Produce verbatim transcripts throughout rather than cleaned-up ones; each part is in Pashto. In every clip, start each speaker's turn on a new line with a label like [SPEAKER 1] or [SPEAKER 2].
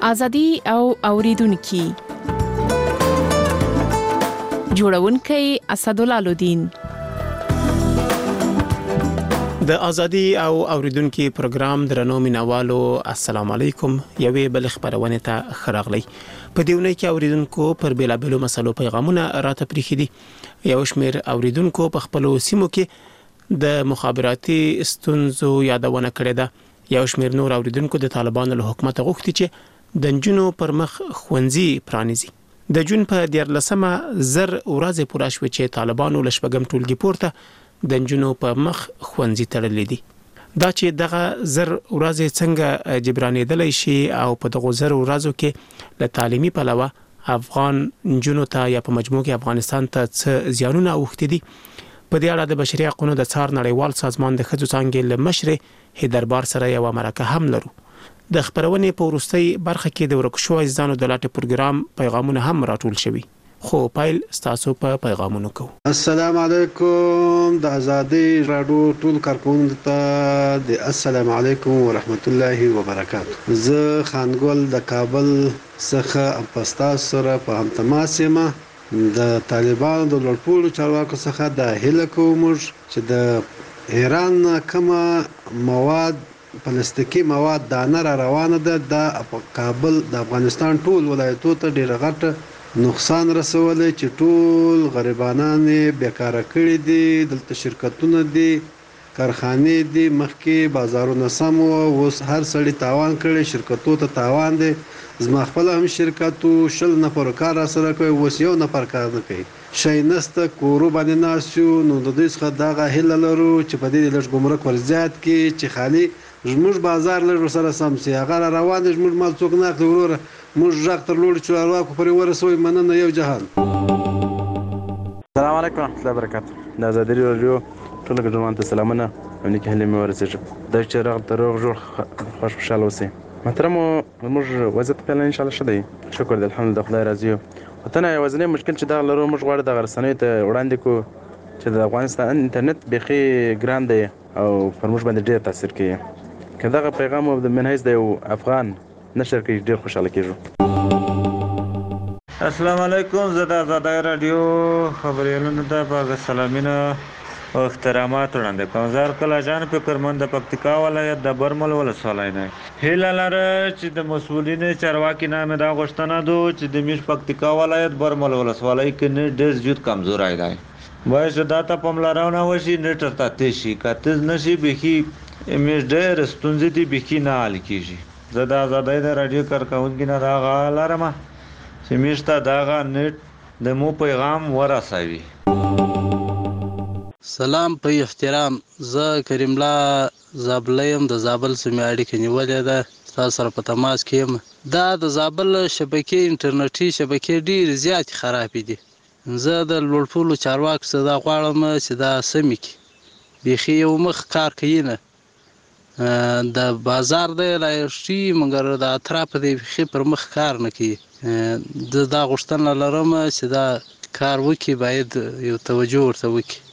[SPEAKER 1] ازادي او اوریدونکو جوړونکي اسدالله لودین
[SPEAKER 2] د ازادي او اوریدونکو پروګرام درنو مینوالو السلام علیکم یوې بل خبرونه ته خراغلی په دیونه کې اوریدونکو پر بیلابلو مسلو پیغامونه راته پریخي دي یو شمېر اوریدونکو په خپل سیمو کې د مخابراتي ستونزو یادونه کړې ده یو شمېر نور اوریدونکو د طالبانو له حکومت غوښتي چې د جنونو پر مخ خوندزي پرانیزي د جون په دیارلسمه زر ورځې پوره شوې چې طالبانو له شپږم ټولګي پورته د جنونو په مخ خوندزي تړلې دي دا چې دغه زر ورځې څنګه جبرانېدلای شي او په دغه زر ورځو کې له تعلیمي پلوه افغان جنونو ته یا په مجموع کې افغانستان ته څه زیانونه اوښتي دي په دې اړه د بشري حقوقو د څار نړیوال سازمان د ښځو څانګې له مشر هیدربار سره یو مرکه هم لرو د خبرونې په وروستۍ برخه کې د ورکشو عزیزانو د لاټ پروګرام پیغامونه هم راټول شوي خو پایل ستاسو په پیغامونو کو
[SPEAKER 3] السلام علیکم د ازادي رادیو ټول کارکونکو ته د السلام علیکم ورحمت الله وبرکاته زه خانګل د کابل څخه پستا سره په هم تماس یم د طالبانو د لړپولو چارواکو څخه د هله کوم چې د ایران کومه مواد پلاستیکي مواد دانه را روانه ده د کابل د افغانستان ټول ولایتونو ته ډیره غټه نقصان رسولي چې ټول غریبانان بیکاره کړي دي دلته شرکتونه دي کارخانې دي مخکې بازارونه سم او اوس هر سړی تاوان کړي شرکتو ته تاوان دي زما خپل هم شرکتو شل نفر کار سره کوي اوس یو نفر کار نه کوي شي نسته کورو باندې ناسو نو د دې څخه دغه هله لرو چې په دې لږ ګمرک ورزيات کې چې خالي زموږ بازار لږ سره سم سي هغه روان دي زموږ مال څوک نه اخلي وروره موږ ځاګ تر لوړ چارواکو پرې ورسوي مننه یو جهان
[SPEAKER 4] السلام علیکم ورحمت الله وبرکاته د ازادي رادیو ټول ګډون ته سلامونه ونی کې هلي مې ورسېږم د چرغ دروغ جوړ خوش خوشاله اوسئ محترم موږ وضعیت په ان شاء الله شدی شکر د الحمدلله خدای راضي وطن یوازینی مشکل چې دا لرو موږ غواړو د غرسنۍ ته وړاندې کو چې د افغانستان انټرنیټ بيخي ګران دی او پر موږ باندې ډېر تاثیر کوي کله پیغام د منهج د افغان نشر کې ډېر خوشاله کیږم
[SPEAKER 5] السلام علیکم زه د آزادۍ رادیو خبرونه ته په سلامینه او احترامات وړاندې کوم زار کله جان فکرمند د پکتیکا ولایت د برمل ولسوالۍ نه هیله لري چې د مسؤلین چارواکي نامه دا غوښتنه دو چې د میش پکتیکا ولایت برمل ولسوالۍ کې نه ډېر زیات کمزورای دی وایي چې دا ته پملارونه وشي نټر ته تشي کاتز نشي بخي امیش ډېر ستونزې دي بخي نه حل کیږي زه د آزادۍ د رادیو کارکونکو نه راغلم چې میشته داغه نت د مو پیغام ورسوي
[SPEAKER 6] سلام په احترام زه کریم الله زابلیم د زابل سیمې اړیکې نیولې ده تاسو سره په تماس کې یم دا د زابل شبکې انټرنیټي شبکې ډېر زیات خراب دي زه د لوړپولو چارواکو څخه دا غواړم چې دا سمې کې بيخي یو مخ کار کوي نه د بازار د لایشتي مګر د اطراف د بيخي پر مخ کار نه کوي د دا غوښتنه لرم چې دا کار وکي باید یو توجه ورته وکي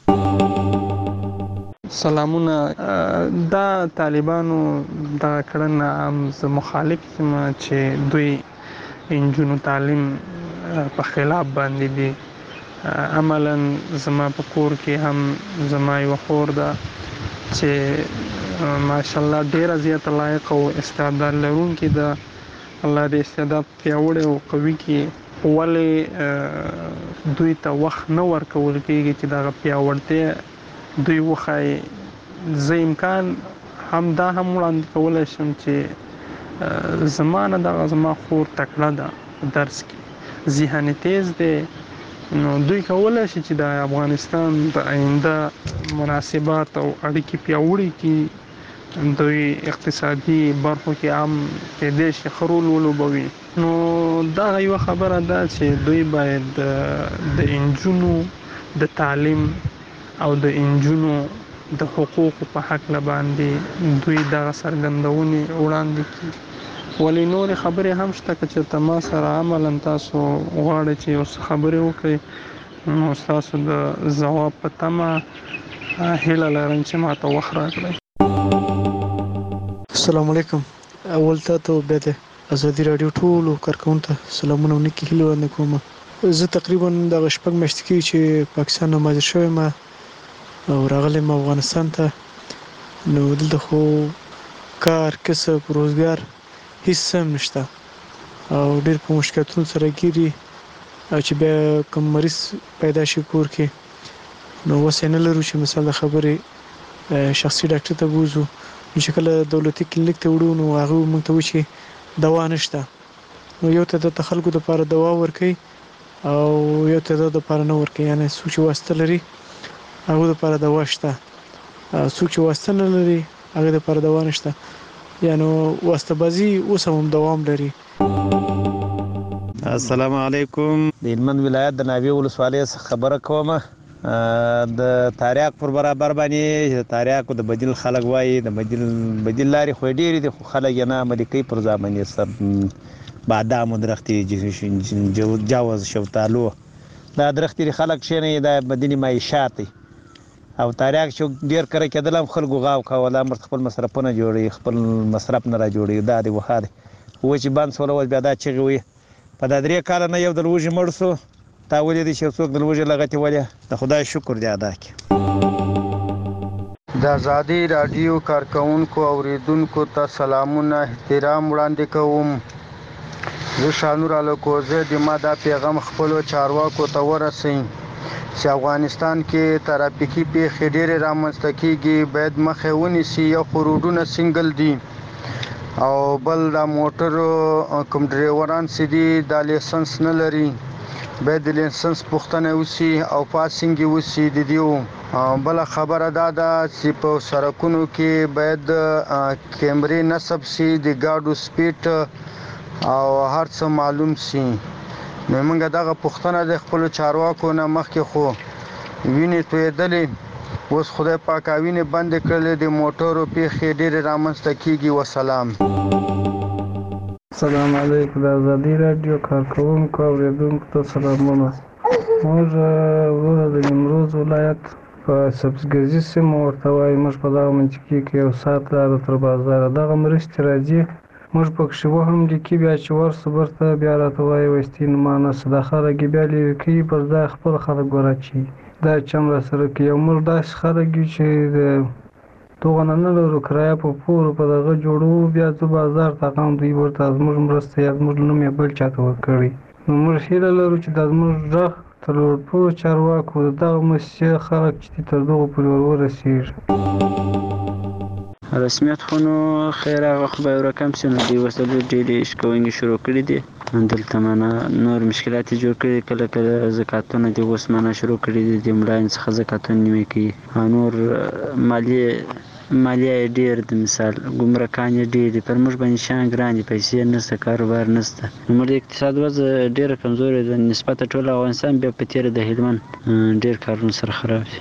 [SPEAKER 7] سلامونه دا طالبانو دا کړنه هم زه مخالف یم چې دوی انجونو تعلیم په خلاف باندې دي عملا زما په کور کې هم زما یو خور ده چې ماشاءالله ډیره زیاته لایق او استعداد لرونکې ده الله دې استعداد پیاوړی او قوي کړي ولې دوی ته وخت نه ورکول کېږي چې دغه پیاوړتیا دوی وښایي زه امکان هم دا هم وړاندې کولی شم چې زما نه دغه زما خور تکړه ده درس کې ذهن تیز دی نو دوی کولی شي چې د افغانستان د آینده مناسبات او اړیکې پیاوړې کړي دوی اقتصادي برخو کې هم کېدای شي ښه رول ولوبوي نو دا یوه خبره ده چې دوی باید د انجونو د تعلیم او د انجونو د حقوقو په حق باندې دوی دغه څرګندونې وړاندې کړي ولې نورې خبرې هم شته که چې ما سره عملا تاسو غواړئ چې یو څه خبرې وکړئ نو ستاسو د ځواب په تمه هیله لرم چې ما ته وخت راکړئ.
[SPEAKER 8] السلام علیکم اول ته ته به ازادي رادیو ټولو کارکونکو ته سلامونه او نیکی هیله وړاندې کوم. زه تقریبا د شپږ میاشتې کې چې پاکستان نه مهاجر شوی ما او راغلم افغانستان ته، نو دلته خو کار کسب روزګار هیڅ هم نشته او ډېر په مشکلاتونو سره ګیري، او چې بیا کوم مریض پیدا شي کور کې نو وسه نه لرو چې مثال د خبرې شخصي ډاکټر ته بوزو، چې کله دولتي کلینیک ته وړو نو هغه موږ ته وایي چې دوا نشته، نو یو ته د خلکو لپاره دوا ورکوي او یو ته د لپاره نه ورکوي، یعنی څوک چې واسطه لري هغه لپاره دوا شته، څوک چې واسطه نه لري هغه لپاره دوا نشته، یعنی واسطه بازي اوس هم دوام لري.
[SPEAKER 9] السلام علیکم. د هلمند ولایت د ناوې ولسوالۍ څخه خبره کوم. د تاریاق پر برابر باندې تاریاق د بدیل خلک وایي، د بدیل بدیل لارې خو ډېرې دي، خو خلک یې نه عملي کوي. پر ځای باندې سب بادام درختې جوز شفتالو دا درختې خلک کښېنوي، دا بدیل معیشات دی. او تاریاق چې ډېر کره کېدل هم خلکو غاو کوله، امر خپل مصرفونه جوړوي، خپل مصرف نه را جوړوي. دا دی وخا دی اوس چې بند سول، اوس بیا دا چغې وي. په دا درې کاله نه یو د لوږې مړ سو، تا ولیدې چې څوک د لوږې لغتې ولې. د خدای شکر دی ادا کړي.
[SPEAKER 10] د ازادي راډیو کارکونکو اوریدونکو ته سلامونه احترام وړاندې کوم. زه شانور الکوزه د ما دا پیغام خپلو چارواکو ته ورسوي چې افغانستان کې ترافیکي پیښې ډېرې رامنځته کېږي، باید مخه ونیسي. یو خو روډونه سنګل دي او بل دا موټر کوم ډریوران چې دي دا لیسنس نه لري، باید د لیسنس پوښتنه وشي او پاسینګ وشي د دیو. بل خبره دا ده چې په سړکونو کې باید کیمرې نصب شي، د ګاډو سپیډ او هر څه معلوم شي. نو موږ دغه پوښتنه د خپل چارواکو نه مخکې خو وینې تویېدلې، اوس خدای پاک وینې بندې کړلې، د موټرو پیښې ډېرې رامنځته کېږي. وسلام.
[SPEAKER 7] السلام علیکم. د ازادي راډیو کارکونکو اوریدونکو ته سلامونه. موږ ورور د نیمروز ولایت په سبزګزي سیمه ورته وایي، موږ په دغه منطقې کې یو ساعت لاره تر بازاره دغه مرستې راځي، موږ پکښې وهم لیکي، بیا چې ورسو برته بیا راته وایي وایستي نوما نسته. دا خلک یې بیا لیرې کوي، پر ځای خپل خلک ګوراچي. دا چم را سره کوي. او موږ داسې خلک یو چې د دغه نه نه لرو، کرایه په پورو په دغه جوړو، بیا ځو بازار ته غم دوی ورته زموږ مرسته یا زموږ نوم یې بل چاته ورکړی. نو موږ هیله لرو چې دا زموږ غږ تر لوړپوړو چارواکو د دغه مسیح خلک چې تر دغو پورې ور ورسېږي.
[SPEAKER 11] رسمیت خو نو خیر هغه خو به یو رقم شي، نو دوی اوس ډېرې شکونې شروع کړي دي. دلته منه نور مشکلات جوړ کړي، کله کله زکاتونه دي اوس منه شروع کړي دي، د ملاین څخه زکاتونه نیمې کوي، او نور مالیې مالیه یې ډېر د مثال ګمرکان یې ډېر دي، پر موږ باندې شیان ګران دي، پیسې نشته، کاروبار نشته. زموږ د اقتصاد وضع ډېره کمزورې ده نسبت ټول افغانستان، بیا په تېره د هلمند ډېر کارونه سره خراب دي.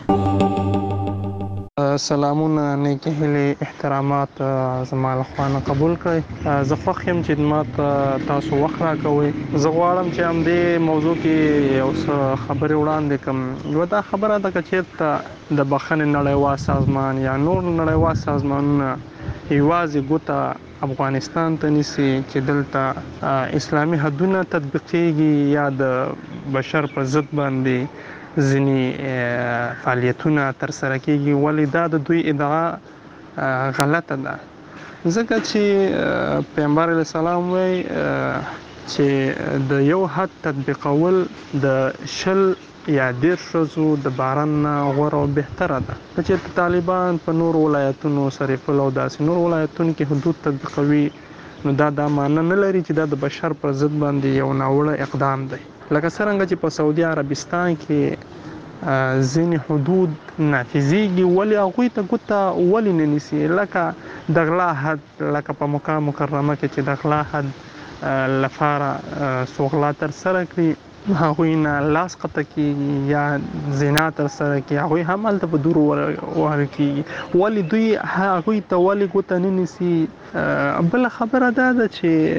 [SPEAKER 7] سلامونه، نیکې هیلې، احترامات زما له خوا نه قبول کړئ. زه خوښ یم چې ما ته تاسو وخت راکوئ. زه غواړم چې همدې موضوع کې یو څه خبرې وړاندې کړم. یوه دا خبره ده که چېرته د بخښنې نړیوال سازمان یا نور نړیوال سازمانونه یوازې ګوته افغانستان ته نیسي چې دلته اسلامي حدونه تطبیقېږي یا د بشر په ضد باندې ځینې فعالیتونه ترسره کېږي، ولې دا د دوی ادعا غلطه ده. ځکه چې پیغمبر علیه السلام وایي چې د یو حد تطبیقول د شل یا دېرش ورځو د باران نه غوره او بهتره ده. که چېرته طالبان په نور ولایتونو سرپل او داسې نور ولایتونو کې حدود تطبیقوي، نو دا دا معنی نه لري چې دا د بشر پر ضد باندې یو ناوړه اقدام دی. لکه څرنګه چې په سعودي عربستان کې ځینې حدود نافذېږي، ولې هغوی ته ګوته ولې نه نیسي؟ لکه د غلا حد، لکه په مکه مکرمه کې چې د غلا حد لپاره څو غلا ترسره کړي، هغوی نه لاس قطع کېږي یا زنا ترسره کړي، هغوی هم هلته په دورو وهل کېږي. ولې دوی هغوی ته ولې ګوته نه نیسي؟ بله خبره دا ده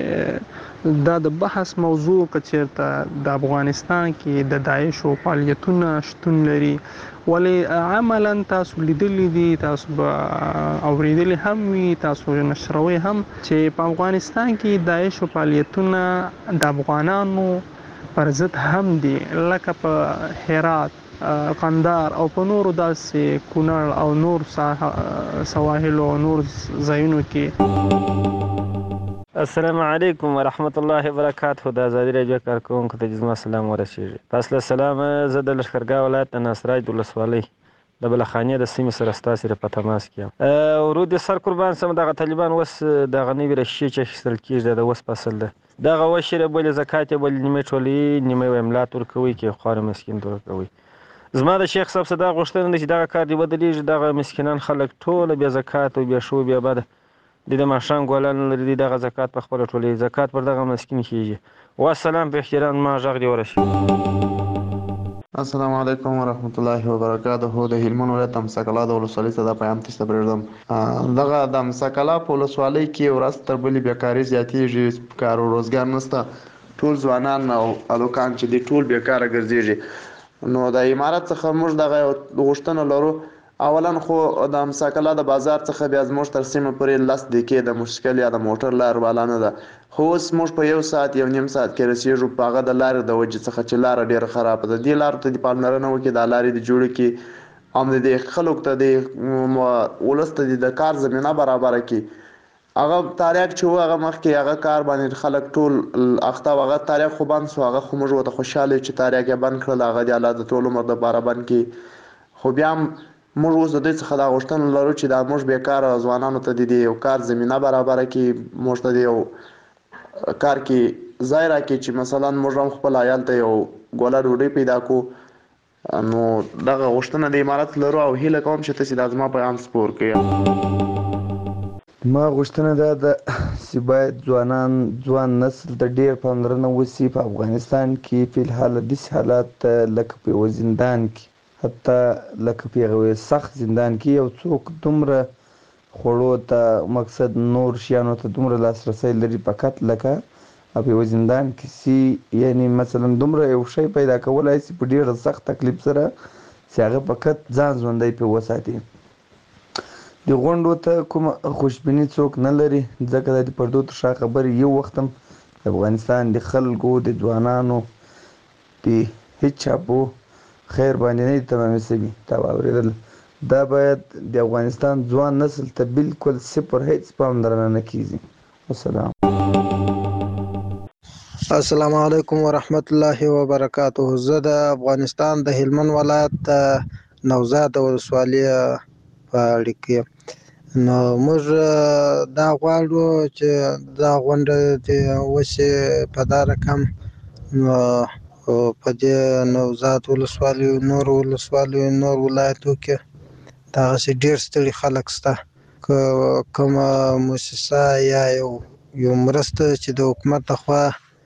[SPEAKER 7] چې دا د بحث موضوع که چېرته د افغانستان کې د داعشو فعالیتونه شتون لري، ولې عملا تاسو لیدلی دي، تاسو به اورېدلی هم وي، تاسو نشروي هم چې په افغانستان کې داعشو فعالیتونه د افغانانو پر ضد هم دي، لکه په هرات، قندار او په نورو داسې کونړ او نور سواحل او نور ځایونو کې.
[SPEAKER 12] السلام علیکم ورحمت الله وبرکاته. د ازادي راډیو کارکونکو ته زما سلام ورسیږي. پس له سلامه زه د لښکرګاه ولایت د ناصرای د ولسوالۍ د بلخانې د سیمې سره ستاسې سره په تماس کې یم. ورود دې سر قربان سم، دغه طالبان اوس دغه نوي رشیې چې اخیستل کېږي د اوس فصل ده، دغه وشي بولې زکات یې بولې نیمې ټولوي، نیمې یې املات ورکوي کې خوار مسکین ته ورکوي. زما د شیخ صاحب څخه دا غوښتنه ده چې دغه کار دې ودرېږي، دغه مسکینان خلک ټوله بې زکات او بې شو بې بده د د ماښام ګولان لري، دغه زکات په خپله ټولوي، زکات پر دغه مسکین کېږي. والسلام، په احترام ما غږ دې ورسېږي.
[SPEAKER 13] السلام علیکم ورحمت الله وبرکاته. د هلمند ولایت امسا کلا د ولسوالۍ څخه دا پیغام تاسو ته پرېږدم. دغه د امسا کلا په ولسوالۍ کې ورځ تر بلې بیکاري زیاتېږي، کار او روزګار نشته، ټول ځوانان او هلکان چې دي ټول بیکاره ګرځېږي. نو د امارت څخه موږ دغه غوښتنه لرو، اولا خو د امسا کلا د بازار څخه بیا زموږ تر سیمه پورې لس دقیقې د موټرسایکل یا د موټر لار بالا نه ده، خو اوس موږ په یو ساعت یو نیم ساعت کې رسېږو، په هغه د لارې د وجې څخه چې لاره ډېره خرابه ده. دې لارو ته دې پاملرنه وکړي، دا لارې دې جوړې کړي، هم د دې خلکو ته دې ولس ته دې د کار زمینه برابره کړي. هغه تاریخ چې و هغه مخکې هغه کار باندې خلک ټول اخته و، هغه تاریخ خو بند شو، هغه خو موږ ورته خوشحاله چې تاریخ یې بند کړل، هغه دې الله د ټول عمر دپاره بند کړي. خو بیا هم موږ اوس د دوی څخه دا غوښتنه لرو چې دا موږ بیکاره ځوانانو ته د یو کار زمینه برابره کړي، موږ ته د یو کار کې ځای راکړي چې مثلا موږ هم خپل عیال ته یو ګوله ډوډۍ پیدا کړو. نو دغه غوښتنه د امارت لرو او هیله کوم چې تاسې دا زما پیغام سپور کړئ.
[SPEAKER 14] ما غوښتنه دا ده چې باید ځوانان ځوان نسل ته ډېر پاملرنه وشي. په افغانستان کې فی الحال داسې حالات لکه په یوه زندان کې، حتی لکه په یوه سخت زندان کې یو څوک دومره خوړو ته مقصد نور شیانو ته دومره لاسرسی لري فقط لکه په یوه زندان کې سي، یعنی مثلا دومره یو شی پیدا کولی سي په ډېره سخت تکلیف سره چې هغه فقط ځان ژوندی پرې وساتي. د غونډو ته کومه خوشبیني څوک نه لري، ځکه دا د پردو تر شا خبرې یو وخت هم د افغانستان د خلکو د ځوانانو د هېڅ چا په خیر باندې نه دي تمامې شوي. تا واورېدل، دا باید د افغانستان ځوان نسل ته بالکل صفر هیڅ پاملرنه نه کیږي. والسلام.
[SPEAKER 10] السلام علیکم ورحمت الله وبرکاته. زه د افغانستان د هلمند ولایت نوزاد ولسوالۍ په اړه کې نو موږ دا غواړو چې دا غونډه دې وشي په دا رقم. نو په دې نوزاد ولسوالۍ نور ولسوالۍ نور ولایتو کې دغسې ډېر ستړي خلک شته، که کومه مؤسسه یا یو یو مرسته چې د حکومت لخوا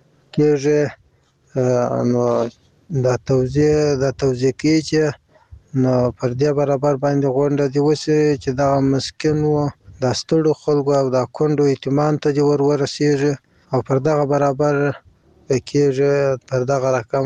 [SPEAKER 10] کېږي نو دا توضیح دا توضیح کوي چې نو پر دې برابر باندې غونډه دې وشي چې دغه مسکینو دا ستړو خلکو او دا کونډو یتیمانو ته دې ور ورسېږي او پر دغه برابر کېږي، پر دغه رقم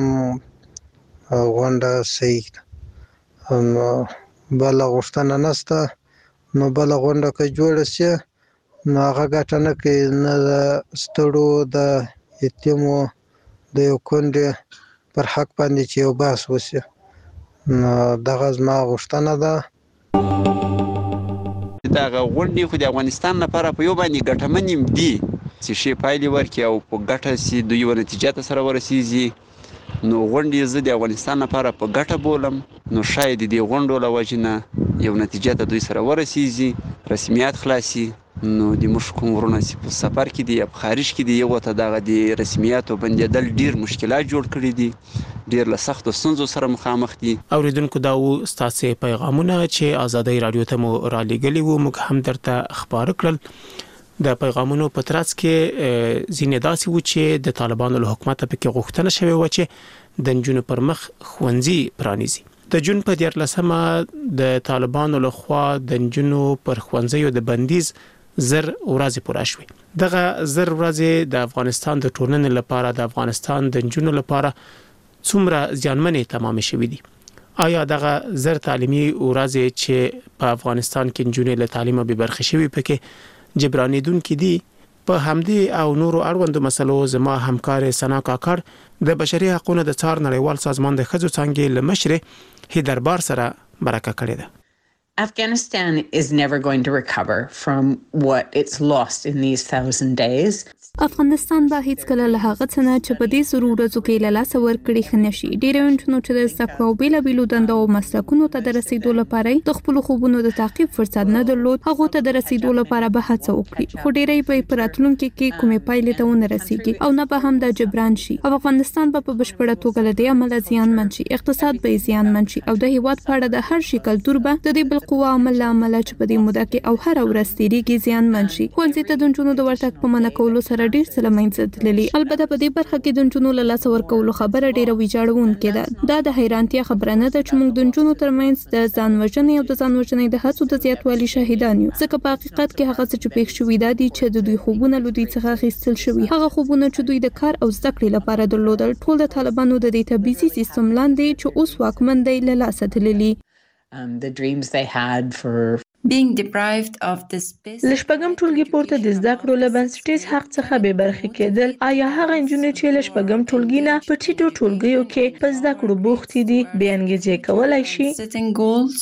[SPEAKER 10] غونډه صحیح ده. نو بله غوښتنه نشته. نو بله غونډه که جوړه شي نو هغه ګټه نه کوي، نه د ستړو د یتیمو د یو کونډې پر حق باندې چې یو بحث وشي. نو دغه زما غوښتنه ده.
[SPEAKER 15] دغه غونډې خو د افغانستان لپاره په یو باندې ګټمنې دي چې ښې پایلې ورکړي او په ګټه سي دوی یوه نتیجه ته سره ورسېږي. نو غونډې زه د افغانستان لپاره په ګټه بولم. نو شاید د دې غونډو له وجې نه یو نتیجه ته دوی سره ورسېږي، رسمیات خلاصي. نو د موږ کوم وروڼه چې په سفر کې دي یا په خارج کې دي، یو ته دغه د رسمیاتو بندېدل ډېر مشکلات جوړ کړي دي، ډېر له سختو ستونزو سره مخامخ دي.
[SPEAKER 2] اوریدونکو دا و ستاسې پیغامونه چې ازادۍ راډیو ته مو را لېږلي وو، موږ هم درته خپاره کړل. د پیغامونو په ترڅ کې ځینې داسې و چې د طالبانو له حکومت په غوښتنه شوی و چې د نجونو پر مخ ښوونځي پرانیزي. د جون په دیارلسمه د طالبانو له خوا د نجونو پر ښوونځیو د بندیز زر ورځې پوره شوې. دغه زر ورځې د افغانستان د ټولنې لپاره د افغانستان د نجونو لپاره څومره زیانمنې تمام شوې دي. آیا دغه زر تعلیمي ورځې چې په افغانستان کې نجونې له تعلیمه به برخه شوي پکې جبرانیدونکې دي؟ په همدې او نورو اړوندو مسلو زما همکار سنا کاکړ د بشري حقوقو د څار نړیوال سازمان د ښځو څانګې له مشر هیدربار سره مرکه کړې ده.
[SPEAKER 16] Afghanistan is never going to recover from what it's lost in these thousand days.
[SPEAKER 17] افغانستان به هیڅ کله له هغه څه نه چې په دې زرو ورځو کې له لاسه ورکړي ښه نشي. ډېری نجونو چې د زده کړو بېلابېلو دندو او مسلکونو ته د رسیدو لپاره د خپلو خوبونو د تعقیب فرصت نه درلود، هغو ته د رسیدو لپاره به هڅه وکړي، خو ډېری به په راتلونکي کې کومې پایلې ته ونه رسیږي او نه به هم د جبران شي. او افغانستان به په بشپړه توګه له دې امله زیانمن شي، اقتصاد به زیانمن شي او د هیواد په اړه د هر شي کلتور به د دې بالقوه عمل له امله چې په دې موده کې او هره ورځ تېرېږي زیانمن شي. ښوونځي ته د نجونو د ورتګ په منع کولو سره ډېر څه له منځه تللي. البته په دې برخه کې د نجونو له لاسه ورکولو خبره ډېره ویجاړونکې ده. دا د حیرانتیا خبره نه ده چې موږ د نجونو ترمنځ د ځان وژنې او د ځان وژنې د هڅو د زیاتوالي شاهدان یو، ځکه په حقیقت کې هغه څه چې پېښ شوي دا دي چې د دوی خوبونه له دوی څخه اخیستل شوي. هغه خوبونه چې دوی د کار او زده کړې لپاره درلودل ټول د طالبانو د دې تبعیضي سیستم لاندې چې اوس واکمن دی له لاسه تللي.
[SPEAKER 16] Um, the dreams they had for
[SPEAKER 18] being deprived of this space.
[SPEAKER 19] لشپږم ټولګي پورته د زده کړو له بنسټیز حق څخه بې برخې کېدل. آیا هغه نجونې چې لشپږم ټولګي نه په ټیټو ټولګیو کې په زده کړو بوختې دي بې انګیزې کولی شي؟
[SPEAKER 18] Setting goals.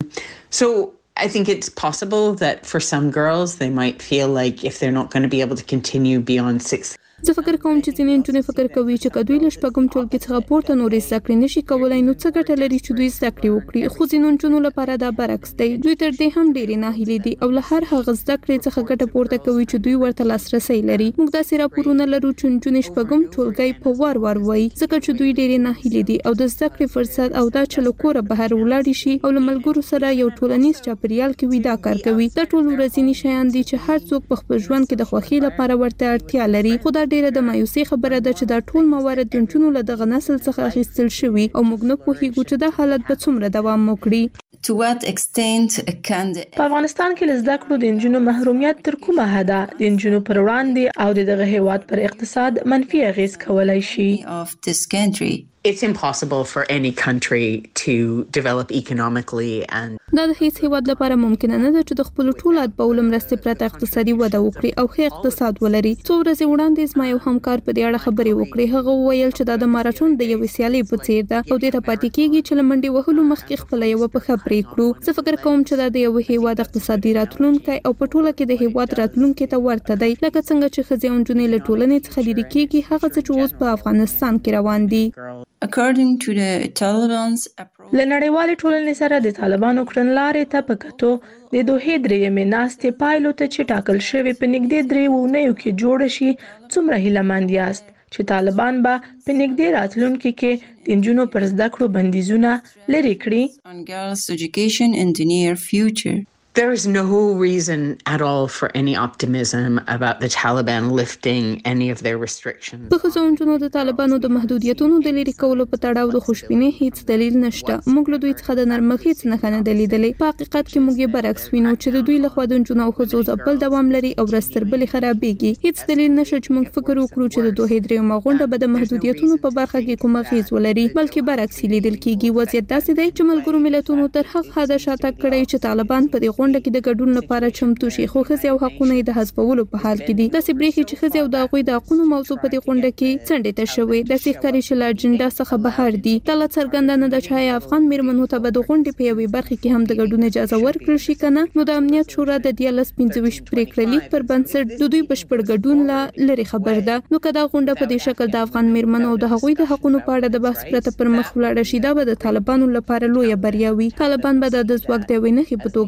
[SPEAKER 16] So I think it's possible that for some girls they might feel like if they're not going to be able to continue beyond sixth.
[SPEAKER 17] زه فکر کوم چې ځینې نجونې فکر کوي چې که دوی له شپږم ټولګي څخه پورته نورې زده کړې نشي کولی نو څه ګټه لري چې دوی زده کړې وکړي. خو ځینو نجونو لپاره دا برعکس دی. دوی تر دې هم ډېرې ناهیلې دي او له هر هغه زده کړې څخه ګټه پورته کوي چې دوی ورته لاسرسی لري. موږ داسې راپورونه لرو چې نجونې شپږم ټولګی په وار وار وایي ځکه چې دوی ډېرې ناهیلې دي او د زده کړې فرصت او دا چې له کوره بهر ولاړې شي او له ملګرو سره یو ټولنیز چاپیریال کې وي دا کار کوي. دا ټول ورځني شیان دي چې هر څوک په خپل ژوند کې د خوښۍ لپاره ورته اړتیا لري. خو دا ډېره د مایوسۍ خبره ده چې دا ټول موارد د نجونو له دغه نسل څخه اخیستل شوي او موږ نه پوهیږو چې دا حالت به څومره دوام وکړي.
[SPEAKER 18] To what extent can the
[SPEAKER 19] په افغانستان کې له زده کړو د نجونو محرومیت تر کومه حده د نجونو پر وړاندې او د دغه هیواد پر اقتصاد منفي اغیز کولی شي؟
[SPEAKER 18] of this country.
[SPEAKER 16] It's impossible for any country to develop economically and
[SPEAKER 17] دا د هیڅ هیواد لپاره ممکن نه ده چې د خپل ټول اتباعو مرستې پرته اقتصادي وده وکړي او ښه اقتصاد ولري. څو ورځې وړاندې زما یو همکار په دې اړه خبرې وکړې. هغه وویل چې دا د ماراتون د یوې سیالۍ په څیر ده او دې ته پاتې کېږي چې له منډې وهلو مخکې خپله یوه پښه پرې کړو. زه فکر کوم چې دا د یو هیواد اقتصادي راتلونکی او په ټوله کې د هیواد راتلونکي ته ورته دی، لکه څنګه چې ښځې او نجونې له ټولنې څخه لرې کېږي هغه څه چې اوس په افغانستان کې روان دي.
[SPEAKER 18] According to the Taliban's approach.
[SPEAKER 19] له نړیوالې ټولنې سره د طالبانو کړنلارې ته په کتو د دوحې درېیمې ناستې پایلو ته چې ټاکل شوې په نږدې درې اونیو کې جوړه شي څومره هیلهمند یاست چې طالبان به په نږدې راتلونکي کې د نجونو پر زده کړو بندیزونه لرې کړي؟
[SPEAKER 18] On girls' education in the near future.
[SPEAKER 16] There is no reason at all for any optimism about the Taliban lifting any of their restrictions.
[SPEAKER 17] په ښځو او نجونو د طالبانو د محدودیتونو د لرې کولو په تړاو د خوشبینۍ هیڅ دلیل نشته. موږ له دوی څخه د نرمښت هیڅ نښه نه ده لیدلې. په حقیقت کې موږ یې برعکس وینو چې د دوی لخوا د نجونو او ښځو ځپل دوام لري او ورځ تر بلې خرابېږي. هیڅ دلیل نشته چې موږ فکر وکړو چې د دوحې درېیمه غونډه به د محدودیتونو په برخه کې کوم اغېز ولري، بلکې برعکس یې لیدل کېږي. وضعیت داسې دی چې ملګرو ملتونو تر هغه حده شاتګ کړی چې طالبان په دې غونډه کې د ګډون لپاره چمتو شي، خو ښځې او حقونه یې د حذفولو په حال کې دي. داسې برېښي چې ښځې او د هغوی د حقونو موضوع په دې غونډه کې څنډې ته شوې. داسې ښکاري چې له اجنډا څخه بهر دي. دا لا څرګنده نه ده چې آیا افغان میرمنو ته به د غونډې په یوې برخه کې هم د ګډون اجازه ورکړل شي که نه. نو د امنیت شورا د دیارلس پنځه ویشت پرېکړه لیک پر بنسټ د دوی بشپړ ګډون لا لرې خبر ده. نو که دا غونډه په دې شکل د افغان میرمنو او د هغوی د حقونو په اړه د بحث پرته پر مخ ولاړه شي دا به د طالبانو لپاره لویه بریا وي. طالبان به دا د ځواک د یوې نښې په توګه وګوري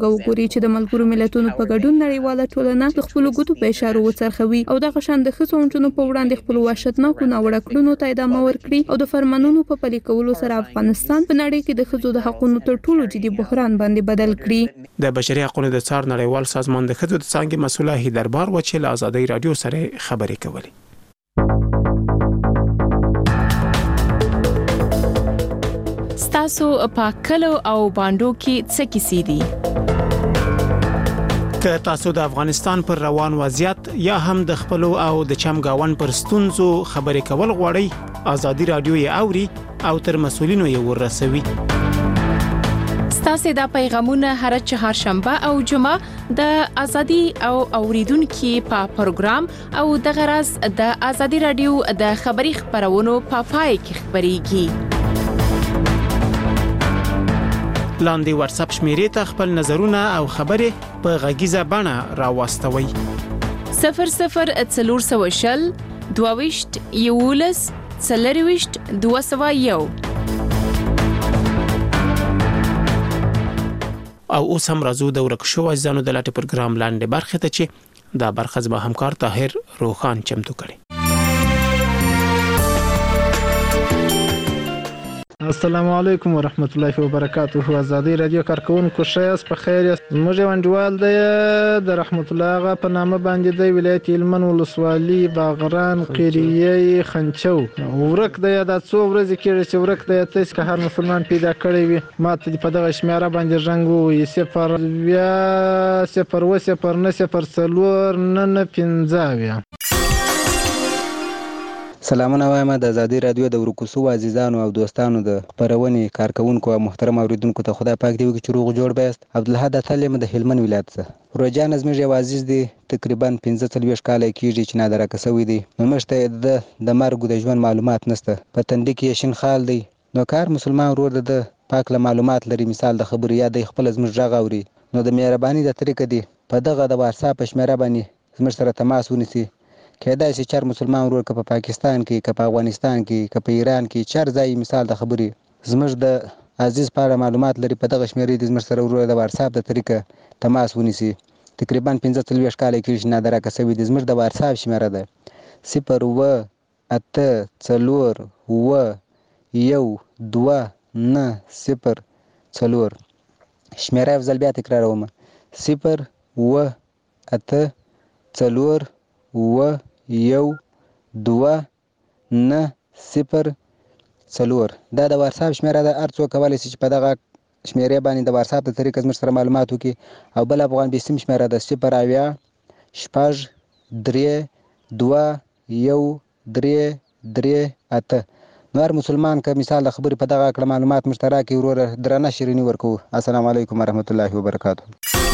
[SPEAKER 17] کړي چې د ملګرو ملتونو په ګډون نړیواله ټولنه د خپل ګوتو په اشاره وڅرخوي او د غشان د ښځو نجونو په وړاندې خپل وحشتناکو ناوړه کړنو ته ادامه ورکړي او د فرمانونو په پلي کولو سره افغانستان په نړۍ کې د ښځو د حقوقو تر ټولو جدي بحران باندې بدل کړي.
[SPEAKER 2] د بشري حقوقو د څار نړیوال سازمان د ښځو د څانګې مسؤله هیدربار و چې له ازادۍ رادیو سره خبرې کولې.
[SPEAKER 1] ستاسو په کلو او باندو کې څه کیسې دي؟
[SPEAKER 2] که تاسو د افغانستان پر روان وضعیت یا هم د خپلو او د چمګاون پر ستونزو خبرې کول غواړئ، ازادي رادیو یې اوري او تر مسؤلینو یې ورسوي.
[SPEAKER 1] ستاسو د پیغامونه هر چهارشنبه او جمعه د ازادي او اوریدونکو په پروګرام او د غرض د ازادي رادیو د خبري خبرونو په پای کې خبريږي.
[SPEAKER 2] لاندې واتس اپ شمیرې ته خپل نظرونه او خبرې په غږیزه بڼه راوستوي.
[SPEAKER 1] صفر صفر څلور سوه شل دوه ویشت یولس څلور ویشت دوه سوه یو.
[SPEAKER 2] او اوس هم راځو د ورک شو ځانو د لاټ پروګرام لاندې برخه ته چې دا برخه زما همکار طاهر روخان چمتو کړي.
[SPEAKER 20] السلام علیکم ورحمت الله وبرکاته. ازادي رادیو کارکونکو شایس په خیر یاست. موږ وانډوال دی د رحمت الله غا په نامه باندې د ولایت هلمند ولسوالي باغران قریه خنچو ورک دی. دا څو ورځې کې چې ورک دی تاسو که هر مسلمان پیدا کړی وي ماته په دغه شمیره باندې رنګ وي صفر بیا صفر و صفر نه صفر څلور نه نه پنځه.
[SPEAKER 21] سلامونه وایم د ازادي رادیو د ورکوسو عزیزانو او دوستانو د خبرونې کارکونکو او محترم اوریدونکو ته خدای پاک دی چې روغ جوړ بیاست. عبدالحد اتلم د هلمند ولایت څخه روجان زموږ یو عزیز دی تقریبا پنځه څلوېښت کاله کېږي چې نادره کسوي دی. نو مشته د د مرګ د ژوند معلومات نشته په تندې کې شین خال دی. نو کار مسلمان ورور د پاک له معلومات لري مثال د خبرو یا د خپل زموږ ژغ اوري نو د مهرباني د طریقې دی په دغه د واتس اپ شمیره باندې زموږ سره تماس ونیسي. کېدای شي چر مسلمان ورور که په پاکستان کې که په افغانستان کې که په ایران کې چر ځای مثال د خبرې زموږ د عزیز په اړه معلومات لري په دغه شمیرې د زموږ سره ورور د واتس اپ د طریقه تماس ونیسي. تقریبا پنځه څلوېښت کاله کېږي نادره کسوي د زموږ د واتس اپ شمیره ده صفر اوه اته څلور اوه یو دوه نه صفر څلور. شمیره یو ځل بیا تکراروم صفر اوه اته څلور اوه یو دوه نه صفر څلور. دا د واتس اپ شمیره ده. هر څوک کولی شي چې په دغه شمیرې باندې د واتس اپ د طریقې زموږ سره معلومات وکړي. او بل افغان بیسیم شمیره ده صفر اویا شپږ درې دوه یو درې درې اته. نو هر مسلمان که مثال د خبرې په دغه کړه معلومات مشترک وروره درنه شیریني ورکوو. السلام علیکم ورحمت الله وبرکاته.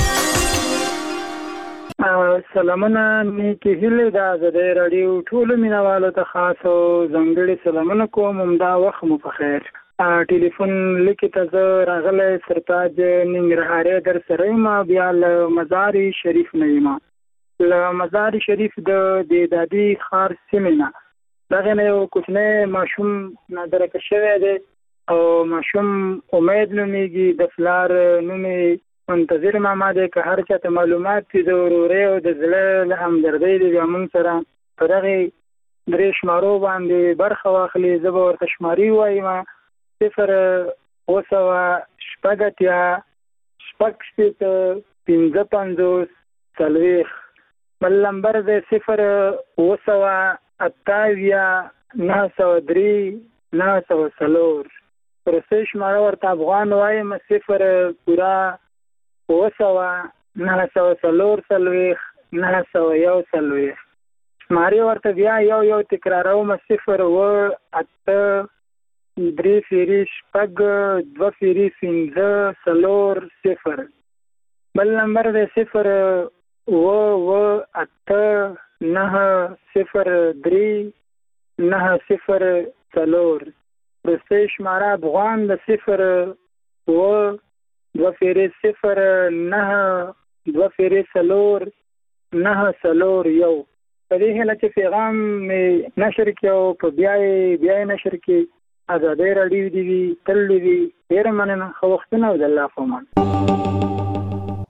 [SPEAKER 22] سلامونه نیکې هیلې د ازادۍ راډیو ټولو مینوالو ته خاص او ځانګړي سلامونه کوم. همدا وخت مو په خیر. ټلیفون لیکې ته زه راغلی سرتاج ننګرهاري در سره یم بیا له مزار شریف نه یم. له مزار شریف د دادي ښار سیمې نه دغه نه یو کوچنی ماشوم نادرکه شوی دی او ماشوم امید نومیږي. د پلار نوم یې منتظر ماما دی. که هر چاته معلومات دي د ورورۍ او د زړه له همدردۍ دی بیا موږ سره په دغې درې شمارو باندې برخه واخلي. زه به ورته شماري ووایم صفر اوه سوه شپږ اتیا شپږ شپېته پنځه پنځوس څلوېښت. بل نمبر دی صفر اوه سوه اته اویا نهه سوه درې نهه سوه څلور. وروستۍ شماره ورته افغان وایم صفر پوره اوه سوه نهه سوه څلور څلوېښت نهه سوه یو څلوېښت. شمارې ورته بیا یو یو تکراروم صفر اوه اته درې فیري شپږ دوه فیري پنځه څلور صفر. بل نمبر دی صفر اوه اوه اته نهه صفر درې نهه صفر څلور. وروستۍ شماره افغان د صفر اوه دوه فیرې صفر نهه دوه فیرې څلور نهه څلور یو. په دې هیله چې پیغام مې نشر کړي او په بیا یې بیا یې نشر کړي. ازادۍ راډیو دې وي تل دې وي. ډېره مننه. ښه وختونه او د الله په امان.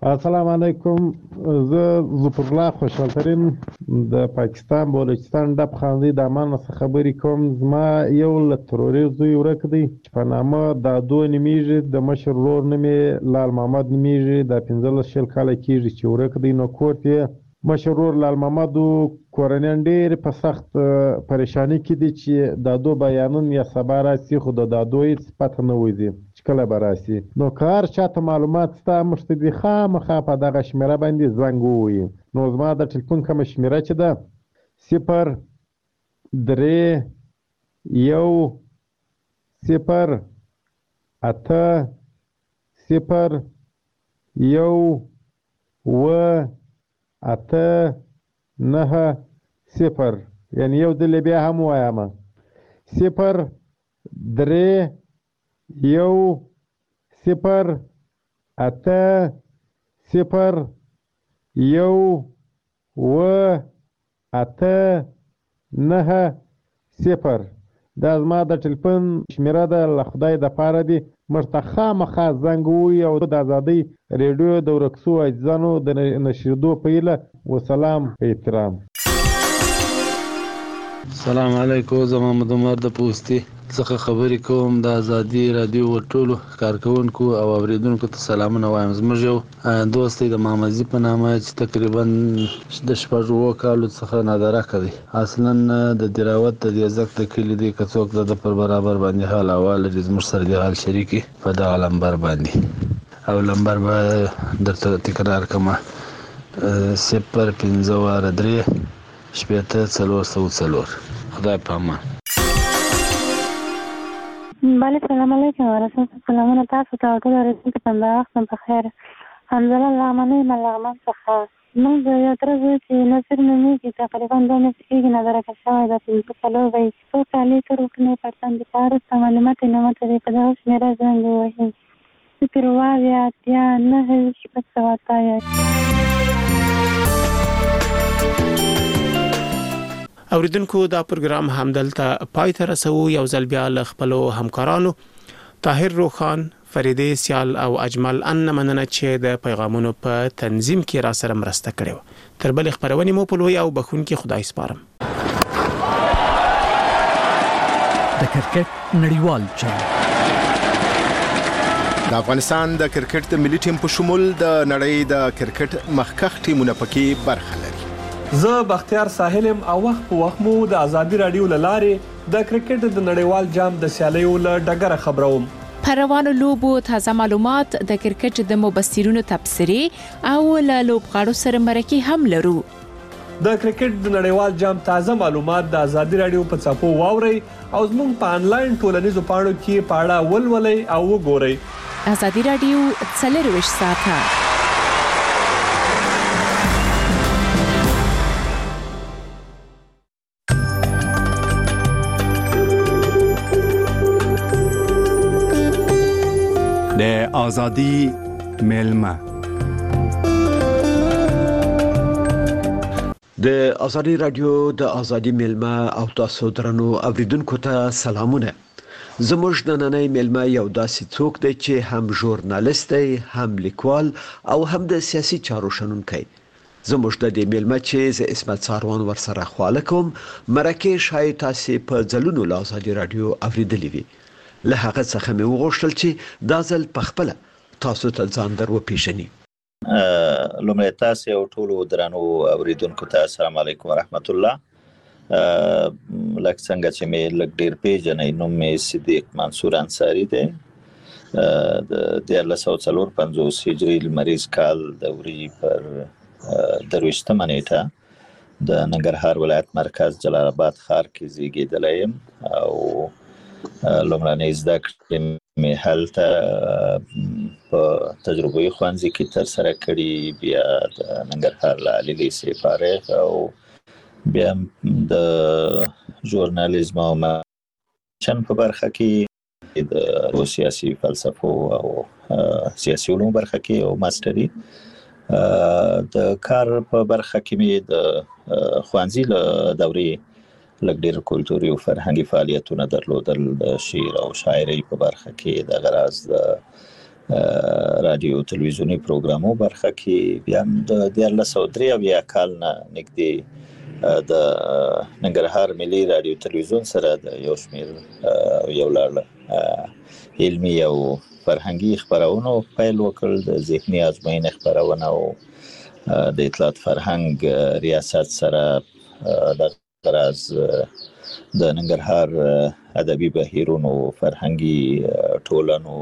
[SPEAKER 3] السلام علیکم. زه ظفر الله خوشحالترین د پاکستان بلوچستان ډب خاندي د امان څخه خبرې کوم. زما یو له تروریست زوی ورک دی چې په نامه دادو نومیږي، د مشر ورور نوم یې لال محمد نومیږي. دا پنځلس شل کاله کېږي چې ورک دی. نو کور یې مشر ورور لال محمد کورنیان ډېر په سخت پریشانی کې دي چې دادو بیانون یا سبا راسي، خو د دادو هېڅ پته نه وځي چې کله به راسي. نو که هر چاته معلومات ستا موږ ته دې خامخا په دغه شمېره باندې زنګ ووهي. نو زما د ټلیفون کومه شمېره چې ده صفر درې یو صفر اته صفر یو اوه اته نهه صفر، یعنی یو ځل بیا هم وایم صفر درې یو صفر اته صفر یو اوه اته نهه صفر. دا زما د ټلیفون شمېره ده، له خدای دپاره دي موږ ته خامخا زنګ ووهي او د ازادۍ ریډیو د ورک سوو عزیزانو د نشریدو په هیله. وسلام په احترام.
[SPEAKER 6] السلام علیکم. زه محمد عمر د پوستي څخه خبرې کوم. د ازادي رادیو ټولو کارکونکو او اوریدونکو ته سلامونه وایم. زموږ یو دوست دی د محمدزي په نامه چې تقریبا د شپږ اووه کالو څخه نادرکه دی. اصلا د دراوت د دیزک د کلي دی. که څوک د پر برابر باندې حال احوال لري زموږ سره د حال شریکي په دغه لمبر باندې، او لمبر به درته تکرار کړم صفر پنځه واره درې شپېته څلور سوه څلور. خدای په امان.
[SPEAKER 4] بله سلام علیکم ورحمت سلامونه تاسو ته ټول اوریدونکو ته د وخت په خیر. حمزله لغمنۍ یم له لغمان څخه. موږ د یو تره زوی چې نصیر نومیږي تقریبا دوه میاشتې کېږي نادرکه شوی ده. پنځه څلور به یې څو کالې تر وکړنې پرتن د په وروسته معلومات یې نه ماته دی. په دغه شمېره زنګ ووهي صفر اووه اویا اتیا نهه شپږ سوه اته.
[SPEAKER 2] اوریدونکو دا پروګرام همدلته پای ته رسو. یو ځل بیا له خپلو همکارانو طاهر روخان، فریدې سیال او اجمل ان مننه چې د پیغامونو په تنظیم کې را سره مرسته کړې وه. تر بلې خپرونې مو په لوی او بخښونکي خدای سپارم.
[SPEAKER 23] د کرکټ نړیوال جام
[SPEAKER 24] د افغانستان د کرکټ د ملي ټیم په شمول د نړۍ د کرکټ مخکښ ټیمونه پکې برخه لري.
[SPEAKER 25] زه بختیار ساحل ام او وخت په وخت مو د ازادي رادیو لارې د کرکټ د نړیوال جام د سیالیو له ډګره خبروم.
[SPEAKER 1] په روانو لوبو تازه معلومات، د کرکټ د مبصرینو تبصرې او له لوبغاړو سره مرکې هم لرو.
[SPEAKER 25] د کرکټ د نړیوال جام تازه معلومات د ازادي رادیو په څپو واورئ او زموږ په انلاین ټولنیزو پاڼو کې پاړه ولولئ او وګورئ.
[SPEAKER 1] ازادي رادیو څلرویشت ساعته.
[SPEAKER 23] د ازادي ملمه
[SPEAKER 26] د ازادي رادیو د ازادي ملمه او تاسو درنو اوریدونکو ته سلامونه. زموږ نننۍ ملمه یو داسې څوک دی چې هم ژورنالیست دی، هم لیکوال او هم د سیاسي چارو شنونکی. زموږ د دې ملمه چې زه اسمت ساروان ورسره خواله کوم مرکې شاید تاسې په ځلونو له ازادي رادیو اوریدلې وي. له هغه څخه مې وغوښتل چې دا ځل په خپله تاسو ته ځان در وپېژني.
[SPEAKER 27] لومړی تاسې او ټولو درنو اوریدونکو ته السلام علیکم ورحمت الله. لکه څنګه چې مې لږ ډېر پیژنئ، نوم مې صدیق منصور انصاري دی. د دیارلس سوه څلور پنځوس هجري لمریز کال د وري پر درویشتمه نیټه د ننګرهار ولایت مرکز جلال آباد ښار کې زیږېدلی یم او لومړنۍ زده کړې مې هلته په تجربوي ښوونځي کې ترسره کړي، بیا د ننګرهار له عالي لیسې فارغ او بیا د ژورنالیزم او چن په برخه کې د سیاسي فلسفو او سیاسي علومو برخه کې او ماستري. د کار په برخه کې مې د ښوونځي له دورې لږ ډېر کلتوري او فرهنګي فعالیتونه درلودل. د شعر او شاعرۍ په برخه کې د غرض د رادیو تلویزیونی پروګرامو برخه کې بیا د دیارلس سوه درې اویا کال نه نږدې د ننګرهار ملي رادیو تلویزیون سره د یو شمېر یو لړ علمي او فرهنګي خبرونو پیل وکړ. د ذهني ازموینې خبرونه او د اطلاعات فرهنګ ریاست سره د غرض د ننګرهار ادبي بهیرونو فرهنګي ټولنو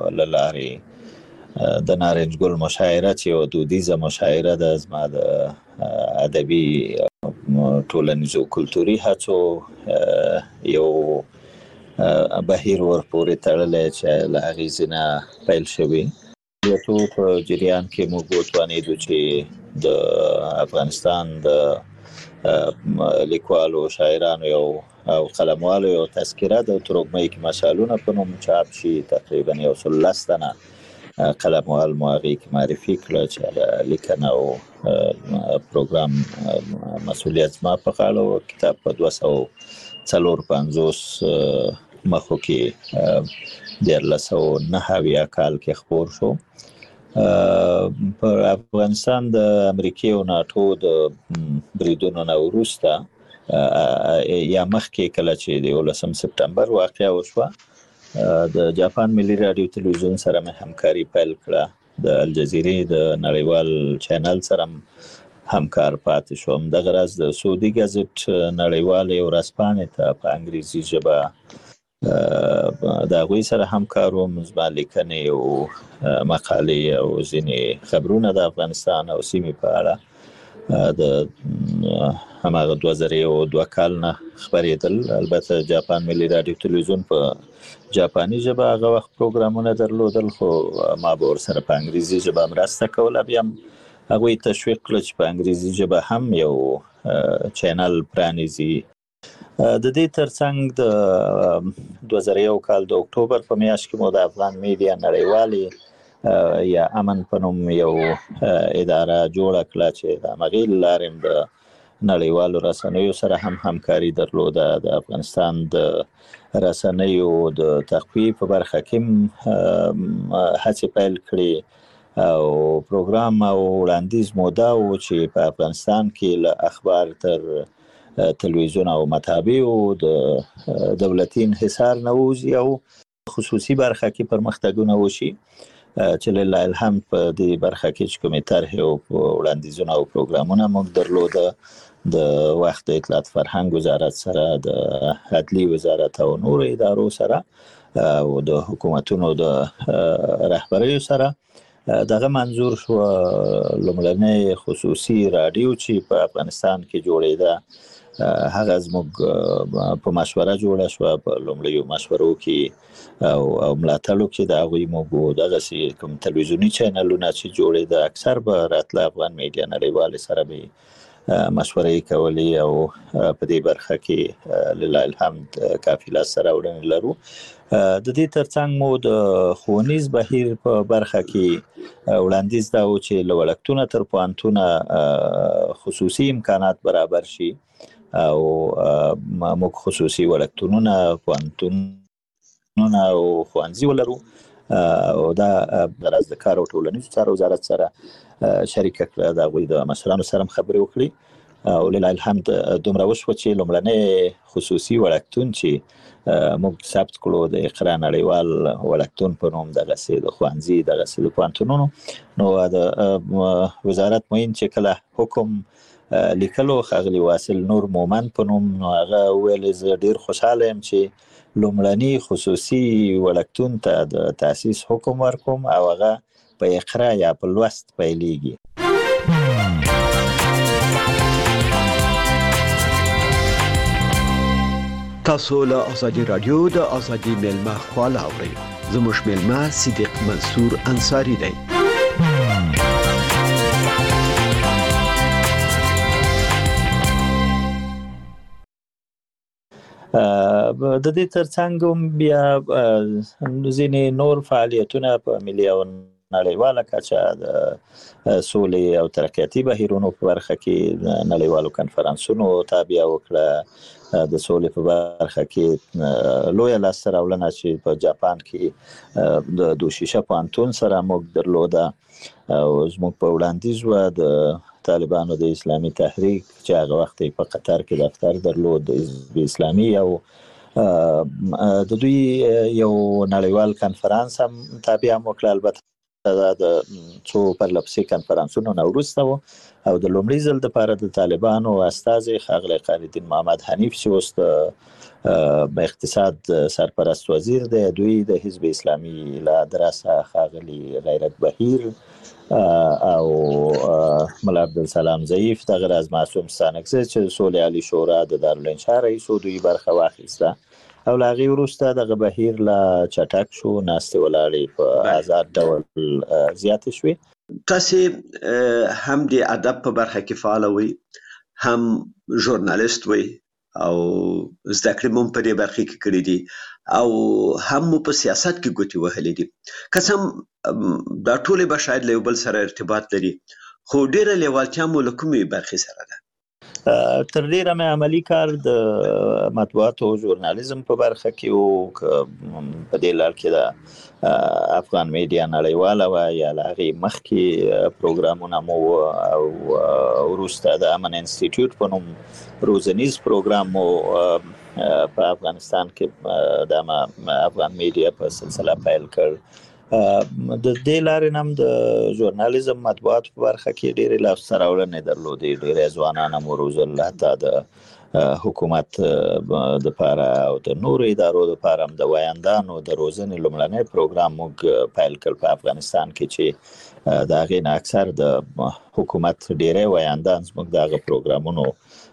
[SPEAKER 27] لارې د نارنج ګل مشاعره چې یو دودیزه مشاعره ده زما د ادبي ټولنیزو کلتوري هڅو یو بهیر ورپورې تړلی چې له هغې ځینه پیل شوي. یو په جریان کې موږ وتوانېدو چې د افغانستان د لیکوالو شاعرانو یو او قلموالو یو تذکره د تروګمۍ کې مشالونه په نوم چاپ شي. تقریبا یو سل لس تنه قلموال مو هغې کې معرفي کړه چې لیکنه او پروګرام مسؤلیت زما په غاړه و. کتاب په دوه سوه څلور پنځوس مخو کې دیارلس سوه نهه اویا کال کې خپور شو. په افغانستان د امریکې او ناټو د بریدونو نه وروسته یا مخکې کله چې د یولسم سپتمبر واقعه وشوه د جاپان ملي رادیو تلویزیون سره مې همکاري پیل کړه. د الجزیرې د نړیوال چینل سره همکار پاتې شوم. دغه راز د سعودي ګزټ نړیوالې ورځپاڼې ته په انګریزي ژبه د هغوی سره همکار وم. زما لیکنې او مقالې او ځینې خبرونه د افغانستان او سیمې په اړه د هماغه دوه زره او دوه کال نه خبرېدل. البته جاپان ملي رادیو تلویزیون په جاپاني ژبه هغه وخت پروګرامونه درلودل، خو ما به ورسره په انګریزي ژبه مرسته کوله. بیا هم هغوی تشویق کړه چې په انګریزي ژبه هم یو چینل پرانیزي. د دې ترڅنګ د دوه زره یو کال د اکتوبر په میاشت کې مو د افغان میډیا نړیوالې یا امن په نوم یو اداره جوړه کړه چې د همغې له لارې د نړیوالو رسنیو سره هم همکاري درلوده. د افغانستان د رسنیو د تقویې په برخه کې هڅې پیل کړې او پروګرام او وړاندیز مو دا و چې په افغانستان کې له اخبار تر تلویزیون او مطابعو د دولتي انحصار نه ووځي او خصوصي برخه کې پرمختګونه وشي چې لله الحمد په دې برخه کې چې کومې طرحې او وړاندیزونه او پروګرامونه موږ درلوده د وخت د اطلاعات فرهنګ وزارت سره، د عدلي وزارت او نورو ادارو سره او د حکومتونو د رهبریو سره. دغه منظور شو لومړنۍ خصوصي رادیو چې په افغانستان کې جوړېده هغه زموږ په مشوره جوړه شوه. په لومړیو مشورو کې او او ملاتړو کې د هغوی موږ دغسې کوم تلویزیوني چینلونه چې جوړېده اکثر به راتله افغان میډیا نړیوالې سره به مشورې کولې او په دې برخه کې لله الحمد کافي لاسته راوړنې لرو. د دې ترڅنګ مو د ښوونیز بهیر په برخه کې وړاندیز دا و چې له وړکتونه تر پوهنتونه خصوصي امکانات برابر شي او موږ خصوصي وړکتونونه، پوهنتونونه او ښوونځي ولرو. او دا غرض د کار او ټولنیزو چارو وزارت سره شریکه کړه. د هغوی د مشرانو سره هم خبرې وکړې او لله الحمد دومره وشوه چې لومړنی خصوصي وړکتون چې موږ ثبت کړو د اقرا نړیوال وړکتون په نوم دغسې د ښوونځي دغسې د پوهنتونونو، نو د وزارت معین چې کله حکم لیکلو ښاغلي واصل نور مومند په نوم، نو هغه وویل زه ډېر خوشحاله یم چې لومړني خصوصي وړکتون ته د تاسیس حکم ورکوم او هغه په اقرا یا په لوست پیلیږي.
[SPEAKER 26] تاسو له آزادي رادیو د آزادي میلمه خواله اورئ. زموږ میلمه صدیق منصور انصاری دی.
[SPEAKER 27] د دې ترڅنګ بیا ځینې نور فعالیتونه په ملي او نړیواله کچه د سولې او ترقیاتي بهیرونو په برخه کې نړیوالو کنفرانسونو تابع وکړه. د سولې په برخه کې لویه لاسته راوړنه چې په جاپان کې د دوشیشه پوهنتون سره موږ درلوده او زموږ په وړاندیز و د طالبانو د اسلامي تحریک چې هغه وخت په قطر کې دفتر درلود د حزب اسلامي او د دوی یو نړیوال کنفرانس هم تابع وکړ. البته د څو پرلپسې کنفرانسونو نه وروسته و او د لومړي ځل دپاره د طالبانو استازی ښاغلی خالدین محمد حنیف چې اوس د اقتصاد سرپرست وزیر دی، دوی د حزب اسلامي له ادرسه ښاغلي غیرت بهیر او ملا عبدالسلام ضعیف، دغه راز معصوم ستانکزی چې سولې عالي شورا د دارالانشا رئیس و، دوی برخه واخیسته او له هغې وروسته دغه بهیر لا چټک شو، ناستې ولاړې په آزاد ډول زیاتې شوې.
[SPEAKER 26] تاسې هم د ادب په برخه کې فعاله وئ، هم ژورنالیست وئ او زده کړې مو په دې برخه کې کړي دي او هم مو په سیاست کې ګوتې وهلې دي. که څه هم دا ټولې به شاید له یو بل سره ارتباط لري، خو ډېره لیوالتیا مو له کومې برخې سره ده؟
[SPEAKER 27] تر ډیره مې عملی کار د مطبوعاتو او ژورنالیزم په برخه کې او په دې لار کې د افغان میډیا نړیواله وه یا له هغې مخکې پروګرامونه مو او وروسته د امن انسټیټیوټ په نوم روزنیز پروګرام مو په افغانستان کې د افغان میډیا په سلسله پیل کړ. د دې لارې هم د ژورنالیزم مطبوعاتو په برخه کې ډېرې لاسته راوړنې درلودې، ډېری ځوانان هم وروزل، حتی د حکومت دپاره او د نورو ادارو دپاره هم د ویاندانو د روزنې لومړنی پروګرام موږ پیل کړ په افغانستان کې چې د هغې نه اکثر د حکومت ډېری ویاندان زموږ د هغه پروګرامونو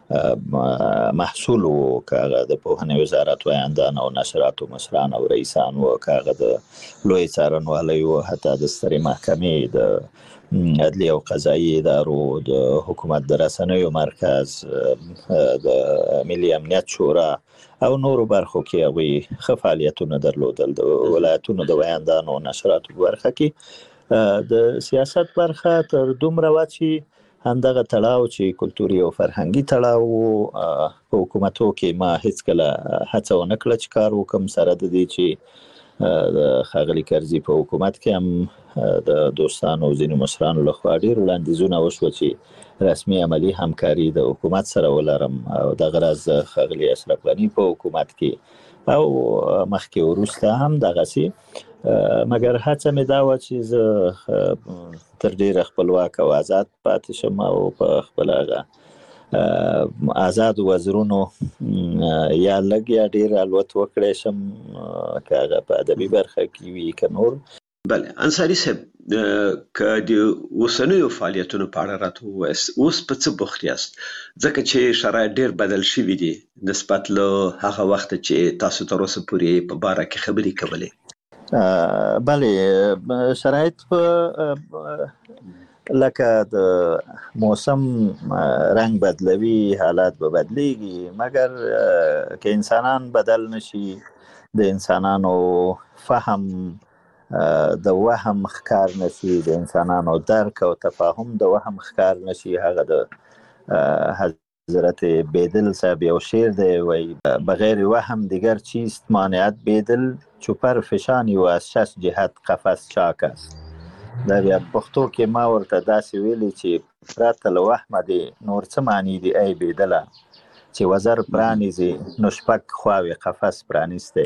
[SPEAKER 27] محصول و، که هغه د پوهنې وزارت ویاندان او نشراتو مشران او رئیسان و، که هغه د لوی څارنوالۍ و، حتی د سترې محکمې، د عدلي او قضایي ادارو، د حکومت د رسنیو مرکز، د ملي امنیت شورا او نورو برخو کې هغوی ښه فعالیتونه درلودل. د ولایتونو د ویاندانو او نشراتو په برخه کې د سیاست برخه تر دومره وه چې همدغه تړاو چې کلتوري او فرهنګي تړاو په حکومتو کې ما هیڅکله هڅه ونه کړه چې کار وکړم، سره د دې چې د ښاغلي کرزي په حکومت کې هم د دوستانو او ځینو مشرانو لخوا ډېر وړاندیزونه وشوه چې رسمي عملي همکاري د حکومت سره ولرم او دغه راز د ښاغلي اشرف غني په حکومت کې او مخکې وروسته هم دغسې، مګر هڅه مې دا وه چې زه تر ډېره خپلواک او آزاد پاتې شم او په خپل هغه آزاد وزرونو یا لږ یا ډېر الوت وکړی شم، که هغه په ادبي برخه کې وي که نور.
[SPEAKER 26] بله انصاري صاحب، که د اوسنیو فعالیتونو په اړه راته ووایاست، اوس په څه بوخت یاست؟ ځکه چې شرایط ډېر بدل شوي دي نسبت له هغه وخته چې تاسو تر اوسه پورې په باره کې خبرې کولې.
[SPEAKER 27] بله، شرایط په لکه د موسم رنگ بدلوي، حالات به بدلیږي، مګر که انسانان بدل نشي، د انسانانو فهم د وهم ښکار نشي، د انسانانو درک او تفاهم د وهم ښکار نشي، هغه د حضرت بیدل صاحب یو شعر دی، وایي بغیر وهم دیگر چیست مانعت بیدل، چوپر فشانی و از شش جهت قفس چاک است. دا بیا پښتو کې ما ورته داسې ویلي چې پرته له وهمه دی نور څه معنی دی ای بیدله، چې وزر پرانیزي نو شپږ خواوې قفس پرانیستی.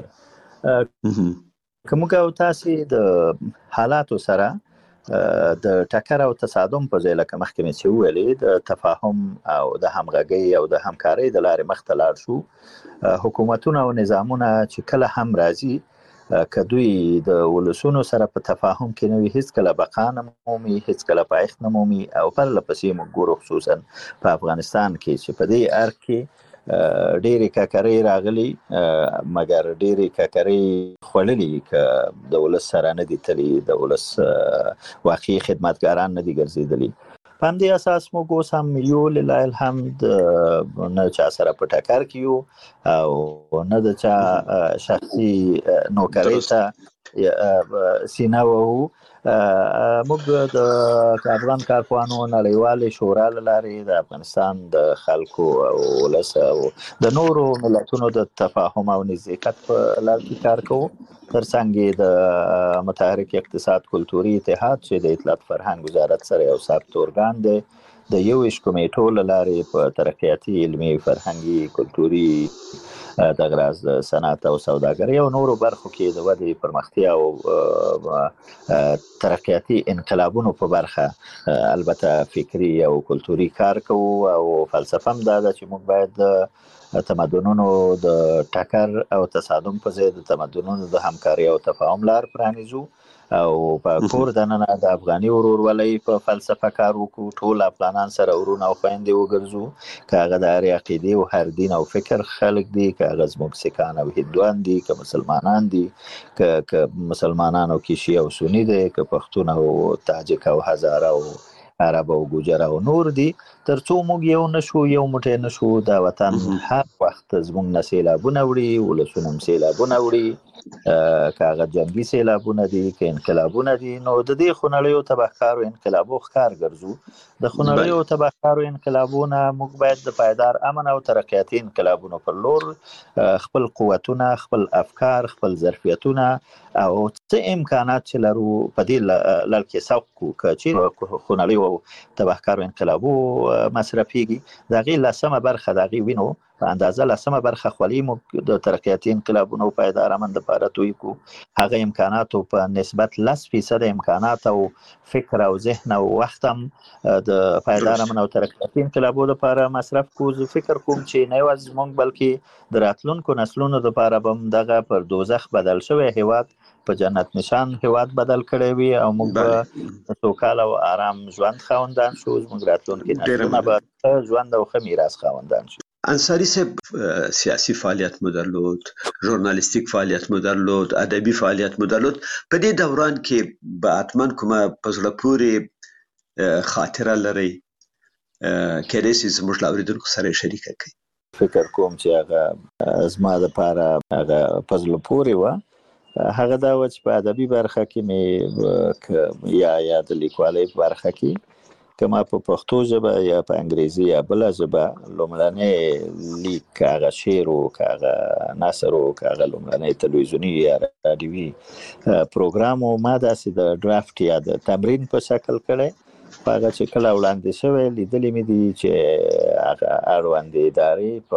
[SPEAKER 27] که موږ او تاسې د حالاتو سره د ټکر او تصادم په ځای، لکه مخکې مې چې وویلې، د تفاهم او د همغږۍ او د همکارۍ د لارې مخته لاړ شو، حکومتونه او نظامونه چې کله هم راځي، که دوی د ولسونو سره په تفاهم کې نه وي، هیڅکله بقا نه مومي، هیڅکله پایښت نه مومي. او پرله پسې موږ ګورو خصوصا په افغانستان کې چې په دې ارګ کې ډېرې ککرۍ راغلي، مګر ډېرې ککرۍ خوړلي، که د ولس سره نه دي تلي، د ولس واقعي خدمتګاران نه دي ګرځېدلي. په همدې اساس موږ اوس هم یو لله الحمد نه چا سره په ټکر کې یو او نه د چا شخصي نوکرۍ ته سینه وو. موږ د افغان کارپوهانو نړیوالې شورا له لارې د افغانستان د خلکو او ولس او د نورو ملتونو د تفاهم او نزدېکت په لار کې کار کوو. ترڅنګ د متحرک اقتصاد کلتوري اتحاد چې د اطلاعات فرهنګ وزارت سره یو ثابت ارګان دی د یو ویشت کمیټو له لارې په ترقیاتي علمي فرهنګي کلتوري د غراز د صنعت او سوداګرۍ او نورو برخو کې د ودې پرمختیا او ترقیاتي انقلابونو په برخه البته فکری او کلتوري کار کوو او فلسفه هم دا ده چې موږ باید تمدنونو د ټکر او تصادم په ځای د تمدنونو د همکاري او تفاهم لار پرانیزو او په کور دننه د افغاني ورورولۍ په فلسفه کار وکړو. ټول افغانان سره ورونه او خویندې وګرځو، که هغه د هرې عقیدې او هر دین او فکر خلک دي، که هغه زموږ سیکان او هندوان دي، که مسلمانان دي، که مسلمانان او کیشي او سني دي، که پښتون او تاجک او هزاره او عرب او ګوجر او نور دي. ترڅو موږ یو نشو، یو موټی نشو، دا وطن هر وخت زموږ نه سیلابونه وړي، ولسونه هم سیلابونه وړي، که هغه جنګي سیلابونه دي که انقلابونه دي. نو د دې خونړیو تبهکارو انقلابو ښکار ګرځو. د خونړیو تبهکارو انقلابونه موږ باید د پایدار امن او ترقیاتي انقلابونو پر لور خپل قوتونه، خپل افکار، خپل ظرفیتونه او څه امکانات چې لرو په دې لړ کې سوق کړو. که چیرې خونړیو تبهکارو انقلابو مصرفیږي، د هغې لسمه برخه د هغې وینو په اندازه لسمه برخه خولي موږ د ترقیاتي انقلابونو پایدار امن لپاره توی کړو. هغه امکاناتو په نسبت لس فیصد امکانات او فکر او ذهن او وخت هم د پایدار امن او ترقیاتي انقلابونو لپاره مصرف کړو. زه فکر کوم چې نه یوازې موږ بلکې د راتلونکو نسلونو لپاره به هم دغه پر دوزخ بدل شوی هیواد په جنت نشان هیواد بدل کړی وي او موږ به سوکاله او آرام ژوند خاوندان شو. زموږ راتلونکي نسلونه به ښه ژوند او ښه میراث خاوندان شي.
[SPEAKER 26] انصاری صاحب سیاسی فعالیت مو درلود، ژورنالیستیک فعالیت مو درلود، ادبي فعالیت مو درلود. په دې دوران کې به حتما کومه په زړه پورې خاطره لرئ، کېدای شي زموږ له اورېدونکو سره شریکه کړئ.
[SPEAKER 27] فکر کوم چې هغه زما دپاره هغه په زړه پورې وه. هغه دا وه چې په ادبي برخه کې مې یا یا د لیکوالۍ په برخه کې که ما په پښتو ژبه یا په انګریزي یا بله ژبه لومړنی لیک، که هغه شعر و، که هغه نثر و، که هغه لومړنی تلویزیوني یا راډیوي پروګرام و، ما داسې د ډرافټ یا د تمرین په شکل کړی. په هغه چې کله وړاندې شوی لیدلی مې دي چې هغه اړوندې ادارې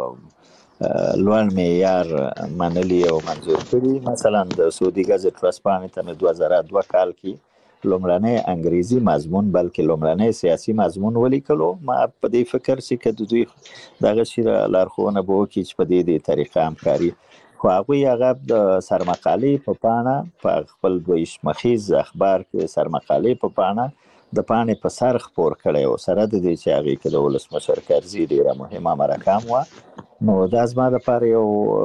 [SPEAKER 27] په لوړ معیار منلي او منظور کړي. مثلا د سعودي ګزټ ورځپاڼې ته مې دوه زره دوه کال کې لومړنی انګریزي مضمون بلکې لومړنی سیاسي مضمون ولیکلو. ما په دې فکر چې که د دوی دغه شي لارښوونه به وکړي چې په دې دې طریقه همکاري، خو هغوی هغه د سرمقالې په پاڼه په خپل دویش مخیز اخبار کې سرمقالې په پاڼه د پاڼې په سر خپور کړی و، سره د دې چې هغې کې د ولسمشر کرزي ډېره مهمه مرکه هم وه. نو دا زما دپاره یو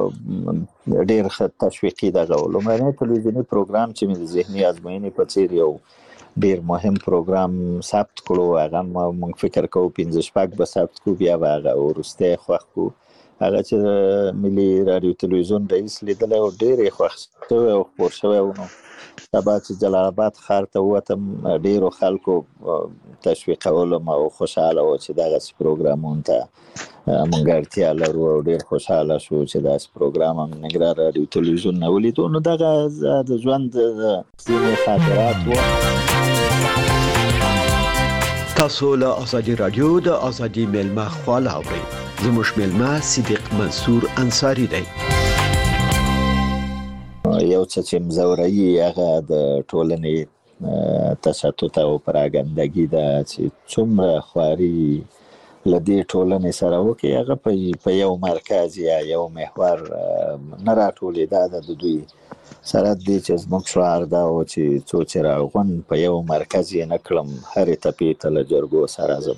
[SPEAKER 27] ډېر ښه تشویقي دغه و. لومړنی تلویزیوني پروګرام چې مې د ذهني ازموینې په څېر یو ډېر مهم پروګرام ثبت کړو، هغه موږ فکر کوو پنځه شپږ به ثبت کړو، بیا به هغه وروستی خوښ کړو. هغه چې ملي راډیو تلویزیون رئیس لیدلی و، ډېر یې خوښ شوی او خپور شوی و. نو سبا چې جلال آباد ښار ته ووتم، ډېرو خلکو تشویقولم او خوشحاله و چې دغسې پروګرامونو ته موږ اړتیا لرو او ډېر خوشحاله شو چې داسې پروګرام هم ننګرهار راډیو تلویزیون نه ولیدو. نو دغه د ژوند ځینې خاطرات وو.
[SPEAKER 26] تاسو له ازادي راډیو د ازادي میلمه خواله اورئ. زموږ میلمه صدیق منصور انصاری دی.
[SPEAKER 27] یو څه چې مزوروي هغه د ټولنې تشتت او پراګندګي ده چې څومره خواري له دې ټولنې سره وکړي، هغه په یو مرکز یا یو محور نه راټولېده. د دوی سره د دې چې زموږ شعار دا و چې څو څراغون په یو مرکز یې نه کړم، هرې تپې ته له جرګو سره ځم.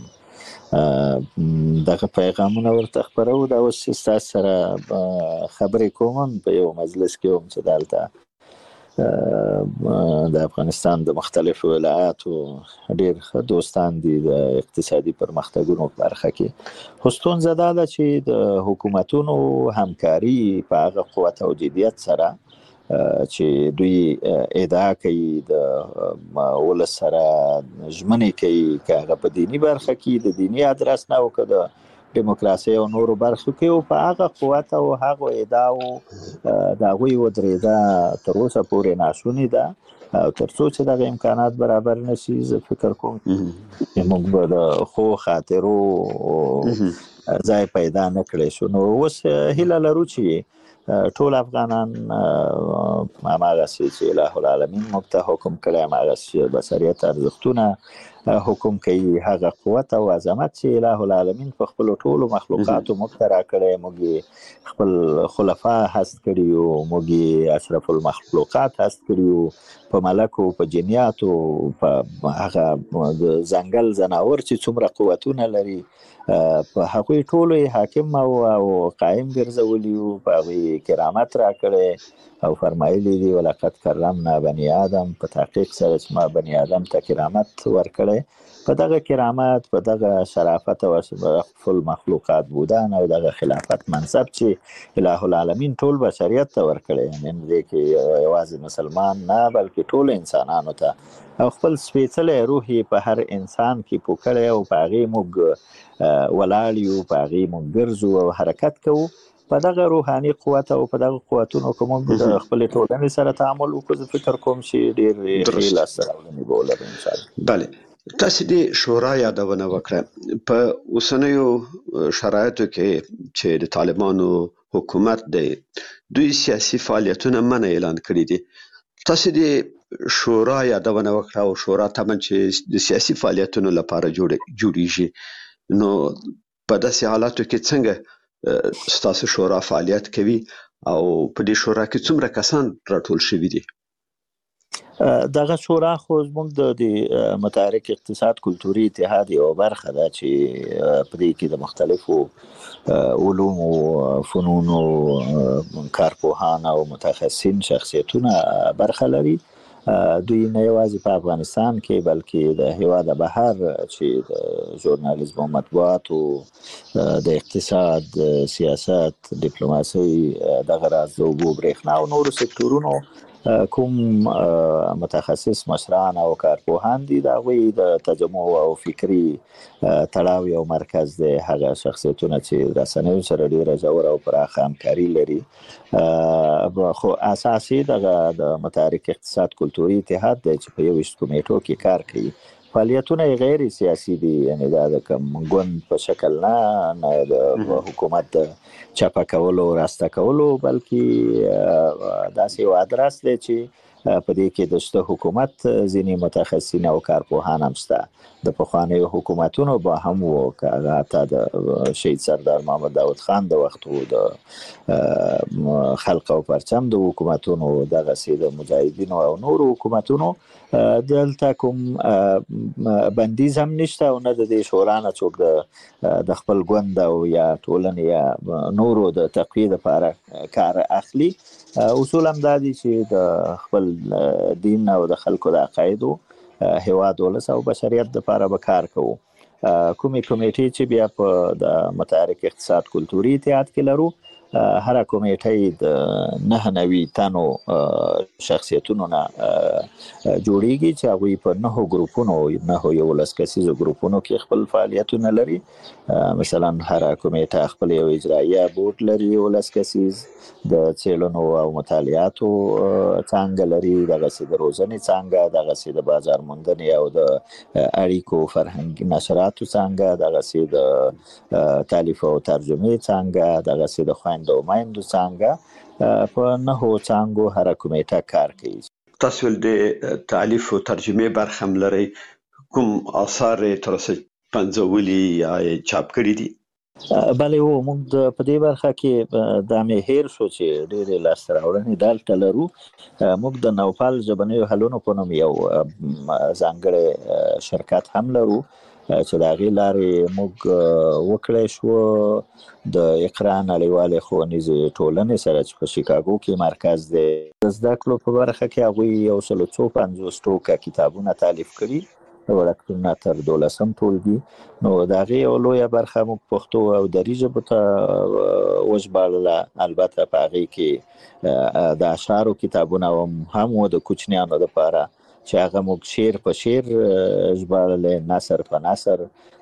[SPEAKER 27] دغه پیغامونه ورته خپرو. دا اوس چې ستاسو سره خبرې کوم په یو مجلس کې وم چې دلته د افغانستان د مختلفو ولایاتو ډېر ښه دوستان دي د اقتصادي پرمختګونو په برخه کې. خو ستونزه دا ده چې د حکومتونو همکاري په هغه قوت او جدیت سره چې دوی ادعا کوي د ولس سره ژمنې کوي که هغه په دینی برخه کې د دینی ادرس نه او که د دیموکراسي او نورو برخو کې او په هغه قوت او هغه ادعاو د هغوی ودرېده تر اوسه پورې ناشونې ده او تر څو چې دغه امکانات برابر نشي زه فکر کوم چې موږ به د ښو خاطرو ځای پیدا نه کړی شو. نو اوس هیله لرو چې ټول افغانان هماغسې چې اله العالمین موږ ته حکم کړی هماغسې بشریت ارزښتونه حکم کوي هغه قوت او عظمت چې اله العالمین په خپلو ټولو مخلوقاتو موږ ته راکړی موږ خپل خلفا هست کړي یو موږ اشرف المخلوقات هست کړي یو په ملکو په جنیاتو په هغه د ځنګل ځناور چې څومره قوتونه لري په هغوی ټولو حاکم او قایم ګرځولي وو په هغوی کرامت راکړی او فرمایلی دي ولقد کرمنا بني آدم په تحقیق سره چې ما بني آدم ته کرامت ورکړی په دغه کرامت په دغه شرافت او اشرف المخلوقات بودن او دغه خلافت منصب چې اله العالمین ټول بشریت ته ورکړی نن دې کې یوازې مسلمان نه بلکې ټول انسانانو ته او خپل سپېڅلی روح په هر انسان کې پوکړی او په هغې موږ ولاړ یو په هغې موږ ګرځو او حرکت کوو په دغه روحاني قوت او په دغه قوتونو که موږ د خپلې ټولنې سره تعامل وکړو زه فکر کوم چې ډېر ښې لاسته راوړنې به ولرو انشاءالله.
[SPEAKER 26] بله تاسې د شورا یادونه وکړه په اوسنیو شرایطو کې چې د طالبانو حکومت دی دوی سیاسي فعالیتونه منع اعلان کړي دي. تاسې د شورا یادونه وکړه او شورا طبعا چې د سیاسي فعالیتونو لپاره جوړیږي نو په داسې حالاتو کې څنګه ستاسو شورا فعالیت کوي او په دې شورا کې څومره کسان راټول شوي دي؟
[SPEAKER 27] دغه شورا خو زموږ د متحرک اقتصاد کلتوري اتحاد یوه برخه ده چې په دې کې د مختلفو علومو فنونو کارپوهان او متخصصین شخصیتونه برخه لري. دوی نه یوازې په افغانستان کې بلکې د هیواده بهر چې د ژورنالیزم او مطبوعاتو د اقتصاد سیاست ډیپلوماسي دغه راز د اوبو برېښنا او نورو سکتورونو کوم متخصص مشران او کارپوهان دي د هغوی د تجمع او فکري تړاو یو مرکز دی هغه شخصیتونه چې رسنیو سره ډېره ژوره او پراخه همکاري لري خو اساسي دغه د متحرک اقتصاد کلتوري اتحاد دی چې په یوویشت کمیټو کې کار کوي. فعالیتونه غیر سیاسي دي یعنی دا د کوم ګوند په شکل نه نه د حکومت چپه کولو راسته کولو بلکې داسې یو ادرس دی چې په دې کې د شته حکومت ځینې متخصصین او کارپوهان هم شته. د پخوانیو حکومتونو به هم وو که هغه حتی د شهید سردار محمد داود خان د وخت و د خلق او پرچم د حکومتونو دغسې د مجاهدینو او نورو حکومتونو دلته کوم بندیز هم نشته او نه د دې شورا نه څوک د خپل ګوند او یا ټولنې یا نورو د تقویې دپاره کار اخلي. اصول هم دا دي چې د خپل دین او د خلکو د عقایدو هیواد ولس او بشریت دپاره به کار کوو. کومې کمیټې چې بیا په د متحرک اقتصاد کلتوري اتحاد کې لرو هر کمیټه د نه نوي تنو شخصیتونو نه جوړیږي چې هغوی په نهو ګروپونو نهو یولس کسیزو ګروپونو کې خپل فعالیتونه لري. مثلا هر کمیټه خپل یو اجراییه بورډ لري یولس کسیز د څېړنو او مطالعاتو څانګه لري دغسې د روزنې څانګه دغسې د بازار موندنې او د اړیکو فرهنګي نشراتو څانګه دغسې د تالیف او ترجمې څانګه دغسې د خویندو او میندو څانګه په نهو څانګو هره کمیټه کار کوي.
[SPEAKER 26] تاسو د تالیف او ترجمې برخه هم لرئ کوم آثار یې تر اوسه پنځولي یا چاپ کړي دي؟
[SPEAKER 27] بله هو موږ په دې برخه کې دا مې هیر شو چې ډېرې لاسته راوړنې دلته لرو. موږ د نوپال ژبنیو حلونو په نوم یو ځانګړی شرکت هم لرو چې د هغې لارې موږ وکړی شو د اقرا نړیوالې ښوونیزې ټولنې سره چې په شیکاګو کې مرکز دی د زده کړو په برخه کې هغوی یو سل او څو پنځوس ټوکه کتابونه تالیف کړي وړکتون نه تر دولسم ټولګي. نو د هغې یو لویه برخه موږ پښتو او دري ژبو ته وژباړله. البته په هغې کې د اشعارو کتابونه هم و د کوچنیانو دپاره چې هغه موږ شعر په شعر ژباړلی، نثر په نثر.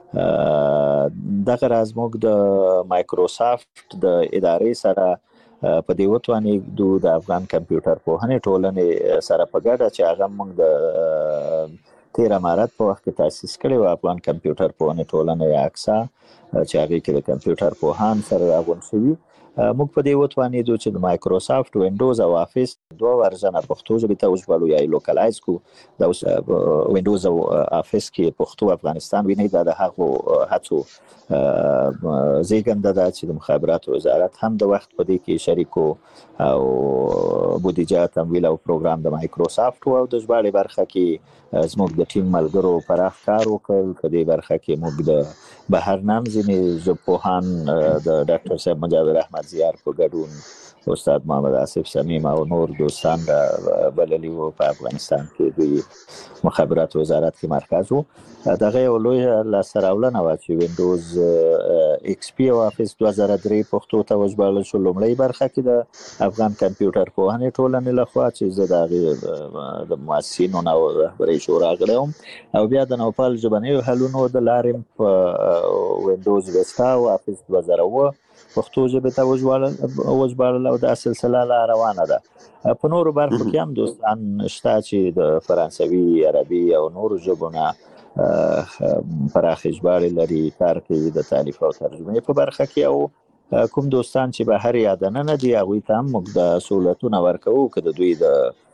[SPEAKER 27] دغه راز موږ د مایکروسافت د ادارې سره په دې وتوانېدو د افغان کمپیوټر پوهنې ټولنې سره په ګډه چې هغه موږ د تیر امارت په وخت کې تاسیس کړی و، افغان کمپیوټر پوهنې ټولنه یا اکسا، چې هغې کې د کمپیوټر پوهان سره راغونډ شوي. موږ په دې وتوانېدو چې د مایکروسافت وینډوز او افیس دوه ورژنه پښتو ژبې ته وژباړو یا یې لوکلایز کړو. د وینډوز او افیس کې پښتو افغانستان وینئ، دا د هغو هڅو زیږنده ده چې د مخابراتو وزارت هم د وخت په دې کې شریک و او بودیجه تمویل او پروګرام د مایکروسافت و. او د ژباړې برخه کې زموږ د ټیم ملګرو پراخ کار وکړ. په دې برخه کې موږ د بهر نام ځینې ژبپوهان د ډاکټر صاحب مجاور احمد زیار په ګډون استاد محمد آصف صمیم او نور دوستان را بللي وو. په افغانستان کې دوی مخابرات وزارت کې مرکز وو. دغه یو لویه لاسته راوړنه وه چې وینډوز ایکس پي او افیس دوه زره درې پښتو ته وژباړل شو. لومړۍ برخه کې د افغان کمپیوټر پوهنې ټولنې لخوا چې زه د هغې د مؤسسینو او رهبرۍ شورا غړی وم، او بیا د نوپال ژبنیو حلونو د لارې په وینډوز ویستا او افیس دوه زره اووه پښتو ژبې ته وژباړل او دا سلسله لا روانه ده. په نورو برخو کې هم دوستان شته چې د فرانسوي، عربي او نورو ژبو نه پراخې ژباړې لري، کار کوي د تالیف او ترجمې په برخه کې. او کوم دوستان چې بهر یا دننه دي هغوی ته هم موږ د سهولتونه ورکوو، که د دوی د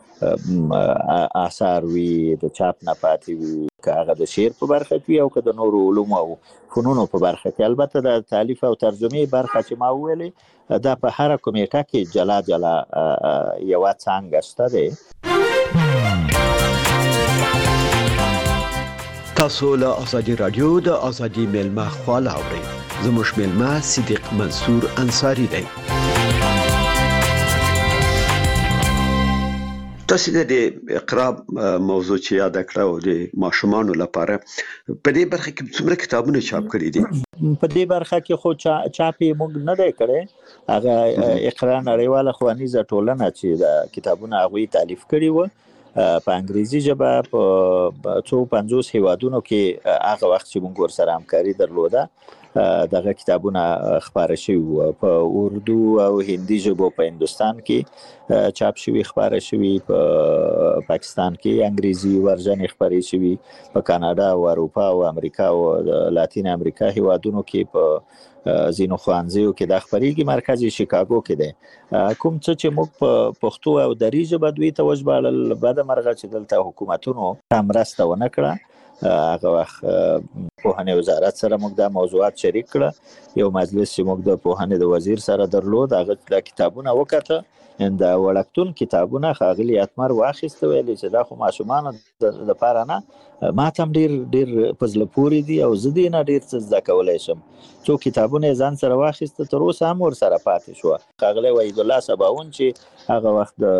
[SPEAKER 27] آثار وي، د چاپ نه پاتې وي، که هغه د شعر په برخه کې او که د نورو علومو او فنونو په برخه کې. البته د تالیف او ترجمې برخه چې ما وویلې دا په هره کمیټه کې جلا جلا یوه څانګه شته دی.
[SPEAKER 26] تاسو له ازادي رادیو د ازادي میلمه خواله اورئ. زموږ میلمه صدیق منصور انصاری دی. تاسو د اقرا موضوع چې یاد کړو د ماشومانو لپاره په دې برخه کې څومره کتابونه چاپ کړي دي؟
[SPEAKER 27] په دې برخه کې خو چاپ یې موږ نه دی کړی. هغه اقرا نړیواله ښوونیزه ټولنه چې د کتابونه هغوی تالیف کړي وو په انګریزي ژبه په څو پنځوس هیوادونو کې هغه وخت چې موږ ورسره همکاري درلوده دغه کتابونه خپاره شوي وو. په اردو او هندي ژبو په هندوستان کې چاپ شوي، خپاره شوي. په پاکستان کې انګریزي ورژن خپرې شوي. په کاناډا او اروپا او امریکا او لاتین امریکا هیوادونو کې په ځینو ښوونځیو کې دا خپرېږي. مرکز یې شیکاګو کې دی. کوم څه چې موږ په پښتو او دري ژبه دوی ته وژباړل، بده مرغه چې دلته حکومتونو هم مرسته ونه کړه. هغه وخت پوهنې وزارت سره موږ دا موضوعات شریک کړه. یو مجلس چې موږ د پوهنې د وزیر سره درلود، هغه دا کتابونه وکته. د وړکتون کتابونه ښاغلي اتمر واخیسته، ویلې چې دا خو ماشومانو دپاره نه، ما ته هم ډېر ډېر په زړه پورې دي او زه دې نه ډېر څه زده کولی شم. څو کتابونه یې ځان سره واخیسته، تر اوسه هم ورسره پاتې شوه. ښاغلی وحیدالله سباون چې هغه وخت د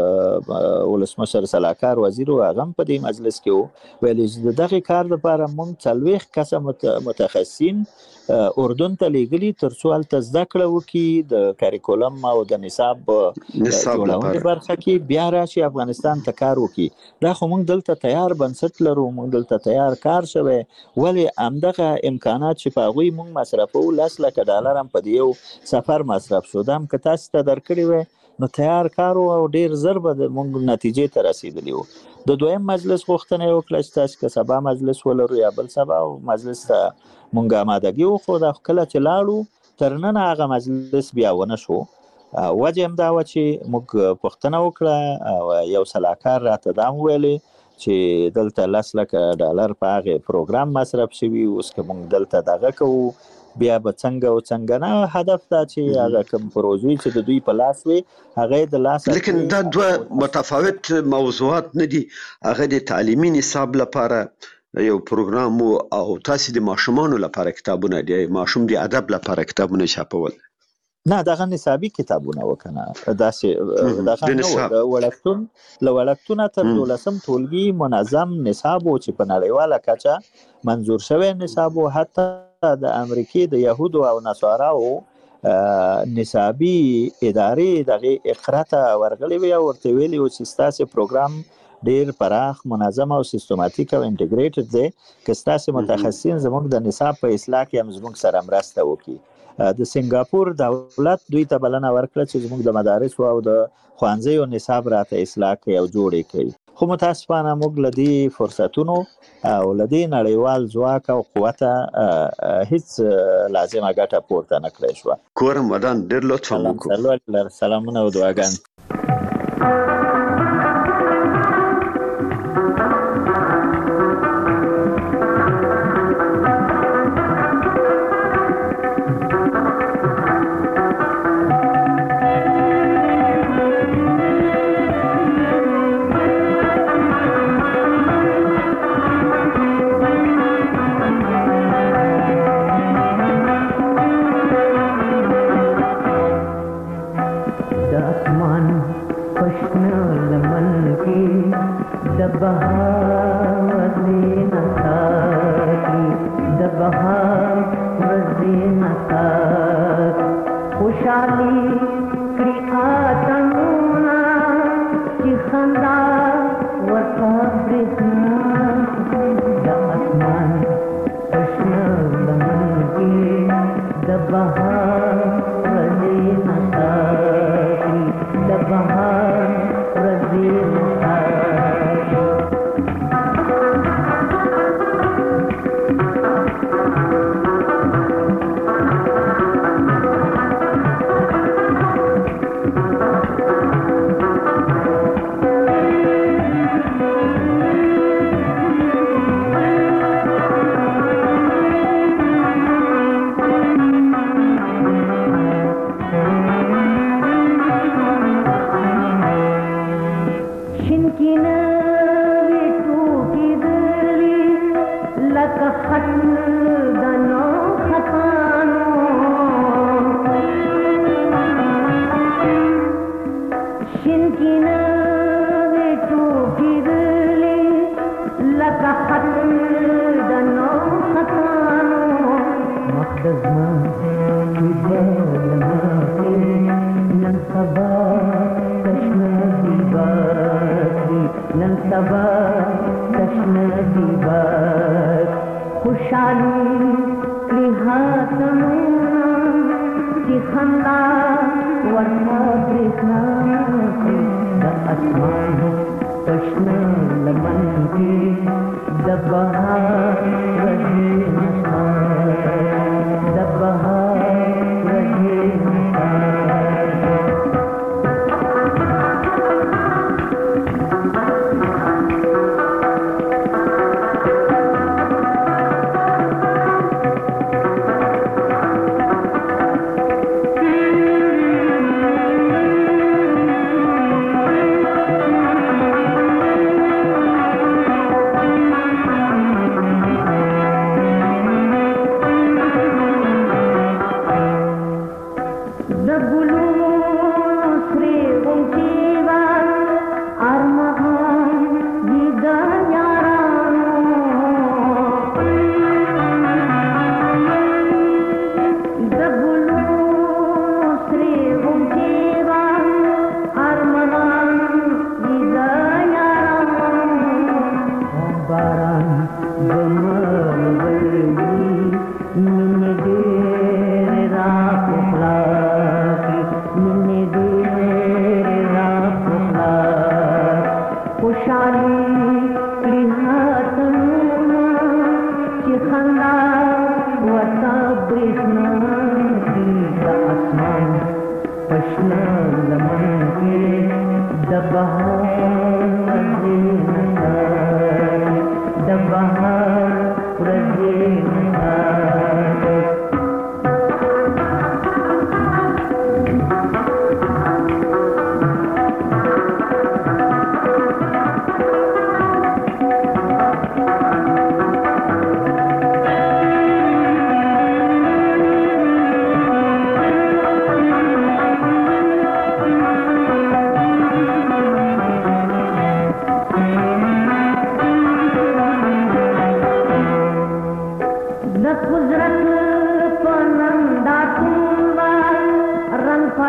[SPEAKER 27] ولسمشر سلاکار وزیر و، هغه هم په دې مجلس کې و، ویلې چې د دغې کار دپاره موږ څلوېښت کسه متخصصین اردن ته لیږلي تر څو هلته زده کړه وکړي د کاریکولم او د نصاب جوړونې برخه کې، بیا راشي افغانستان ته کار وکړي. دا خو موږ دلته تیار بنسټ لرو، موږ دلته تیار کار شوی. ولې همدغه امکانات چې په هغوی موږ مصرفوو، لس لکه ډالر هم په دې یو سفر مصرف شو، دا هم که تاسو ته درکړي وی نو تیار کار و او ډېر زر به موږ نتیجې ته رسېدلي وو. د دویم مجلس غوښتنه یې وکړه چې تاسو که سبا مجلس ولرو یا بل سبا مجلس ته موږ آمادګي وښو. دا کله چې لاړو تر ننه هغه مجلس بیا ونه شو. وجه هم دا وه چې موږ پوښتنه وکړه او یو سلاکار راته دا هم ویلې چې دلته لس لکه ډالر په هغې پروګرام مصرف شوي، اوس که موږ دلته دغه کوو بیا به څنګه او څنګه نه. هدف دا چې هغه کوم پروژې چې د دوی په لاس وي هغه د لاس،
[SPEAKER 26] لیکن دا دوه متفاوت موضوعات نه دي. هغه د تعلیمي نصاب لپاره یو پروګرام او تاسو د ماشومانو لپاره کتابونه دي، ماشوم د ادب لپاره کتابونه چاپول.
[SPEAKER 27] نه دغه نصابي کتابونه وکنه داسې دغه نو د وړکتون له وړکتونه تر دولسم ټولګي منظم نصاب و چې په نړیواله کچه منظور شوی نصاب و. حتی د امریکای د يهودو او نصاراو نصابي ادارې دغه اقرا ته ورغلي وي او ورته ویلي و چې ستاسو پروګرام ډیر پراخ منظم او سیستماتیک او انټیګریټډ دی که ستاسو متخصصین زموږ د نصاب په اصلاح کې هم زموږ سره مرسته وکړي. د سنگاپور دولت دوی ته بلنه ورکړه چې زموږ د مدارس او د ښوونځیو نصاب راته اصلاح کوي او جوړ کړي. خو متاسفانه موږ له دې فرصتونو او له دې نړیوال ځواک او قوت هیڅ لازمه ګټه پورته نه کړې شوه.
[SPEAKER 26] کورم ودان ډېر لطف وکړو.
[SPEAKER 27] سلامونه او دعاګانې.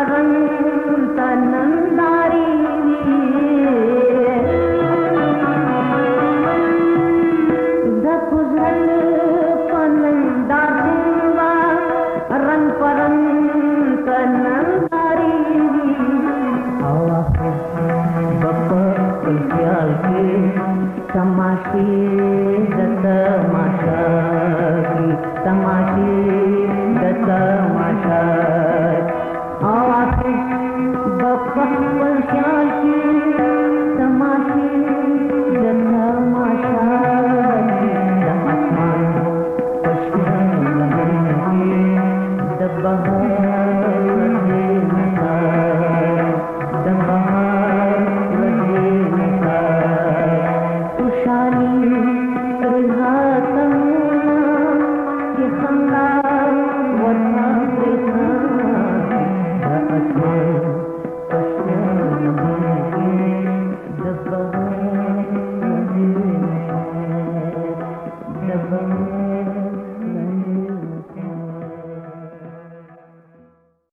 [SPEAKER 5] Bahar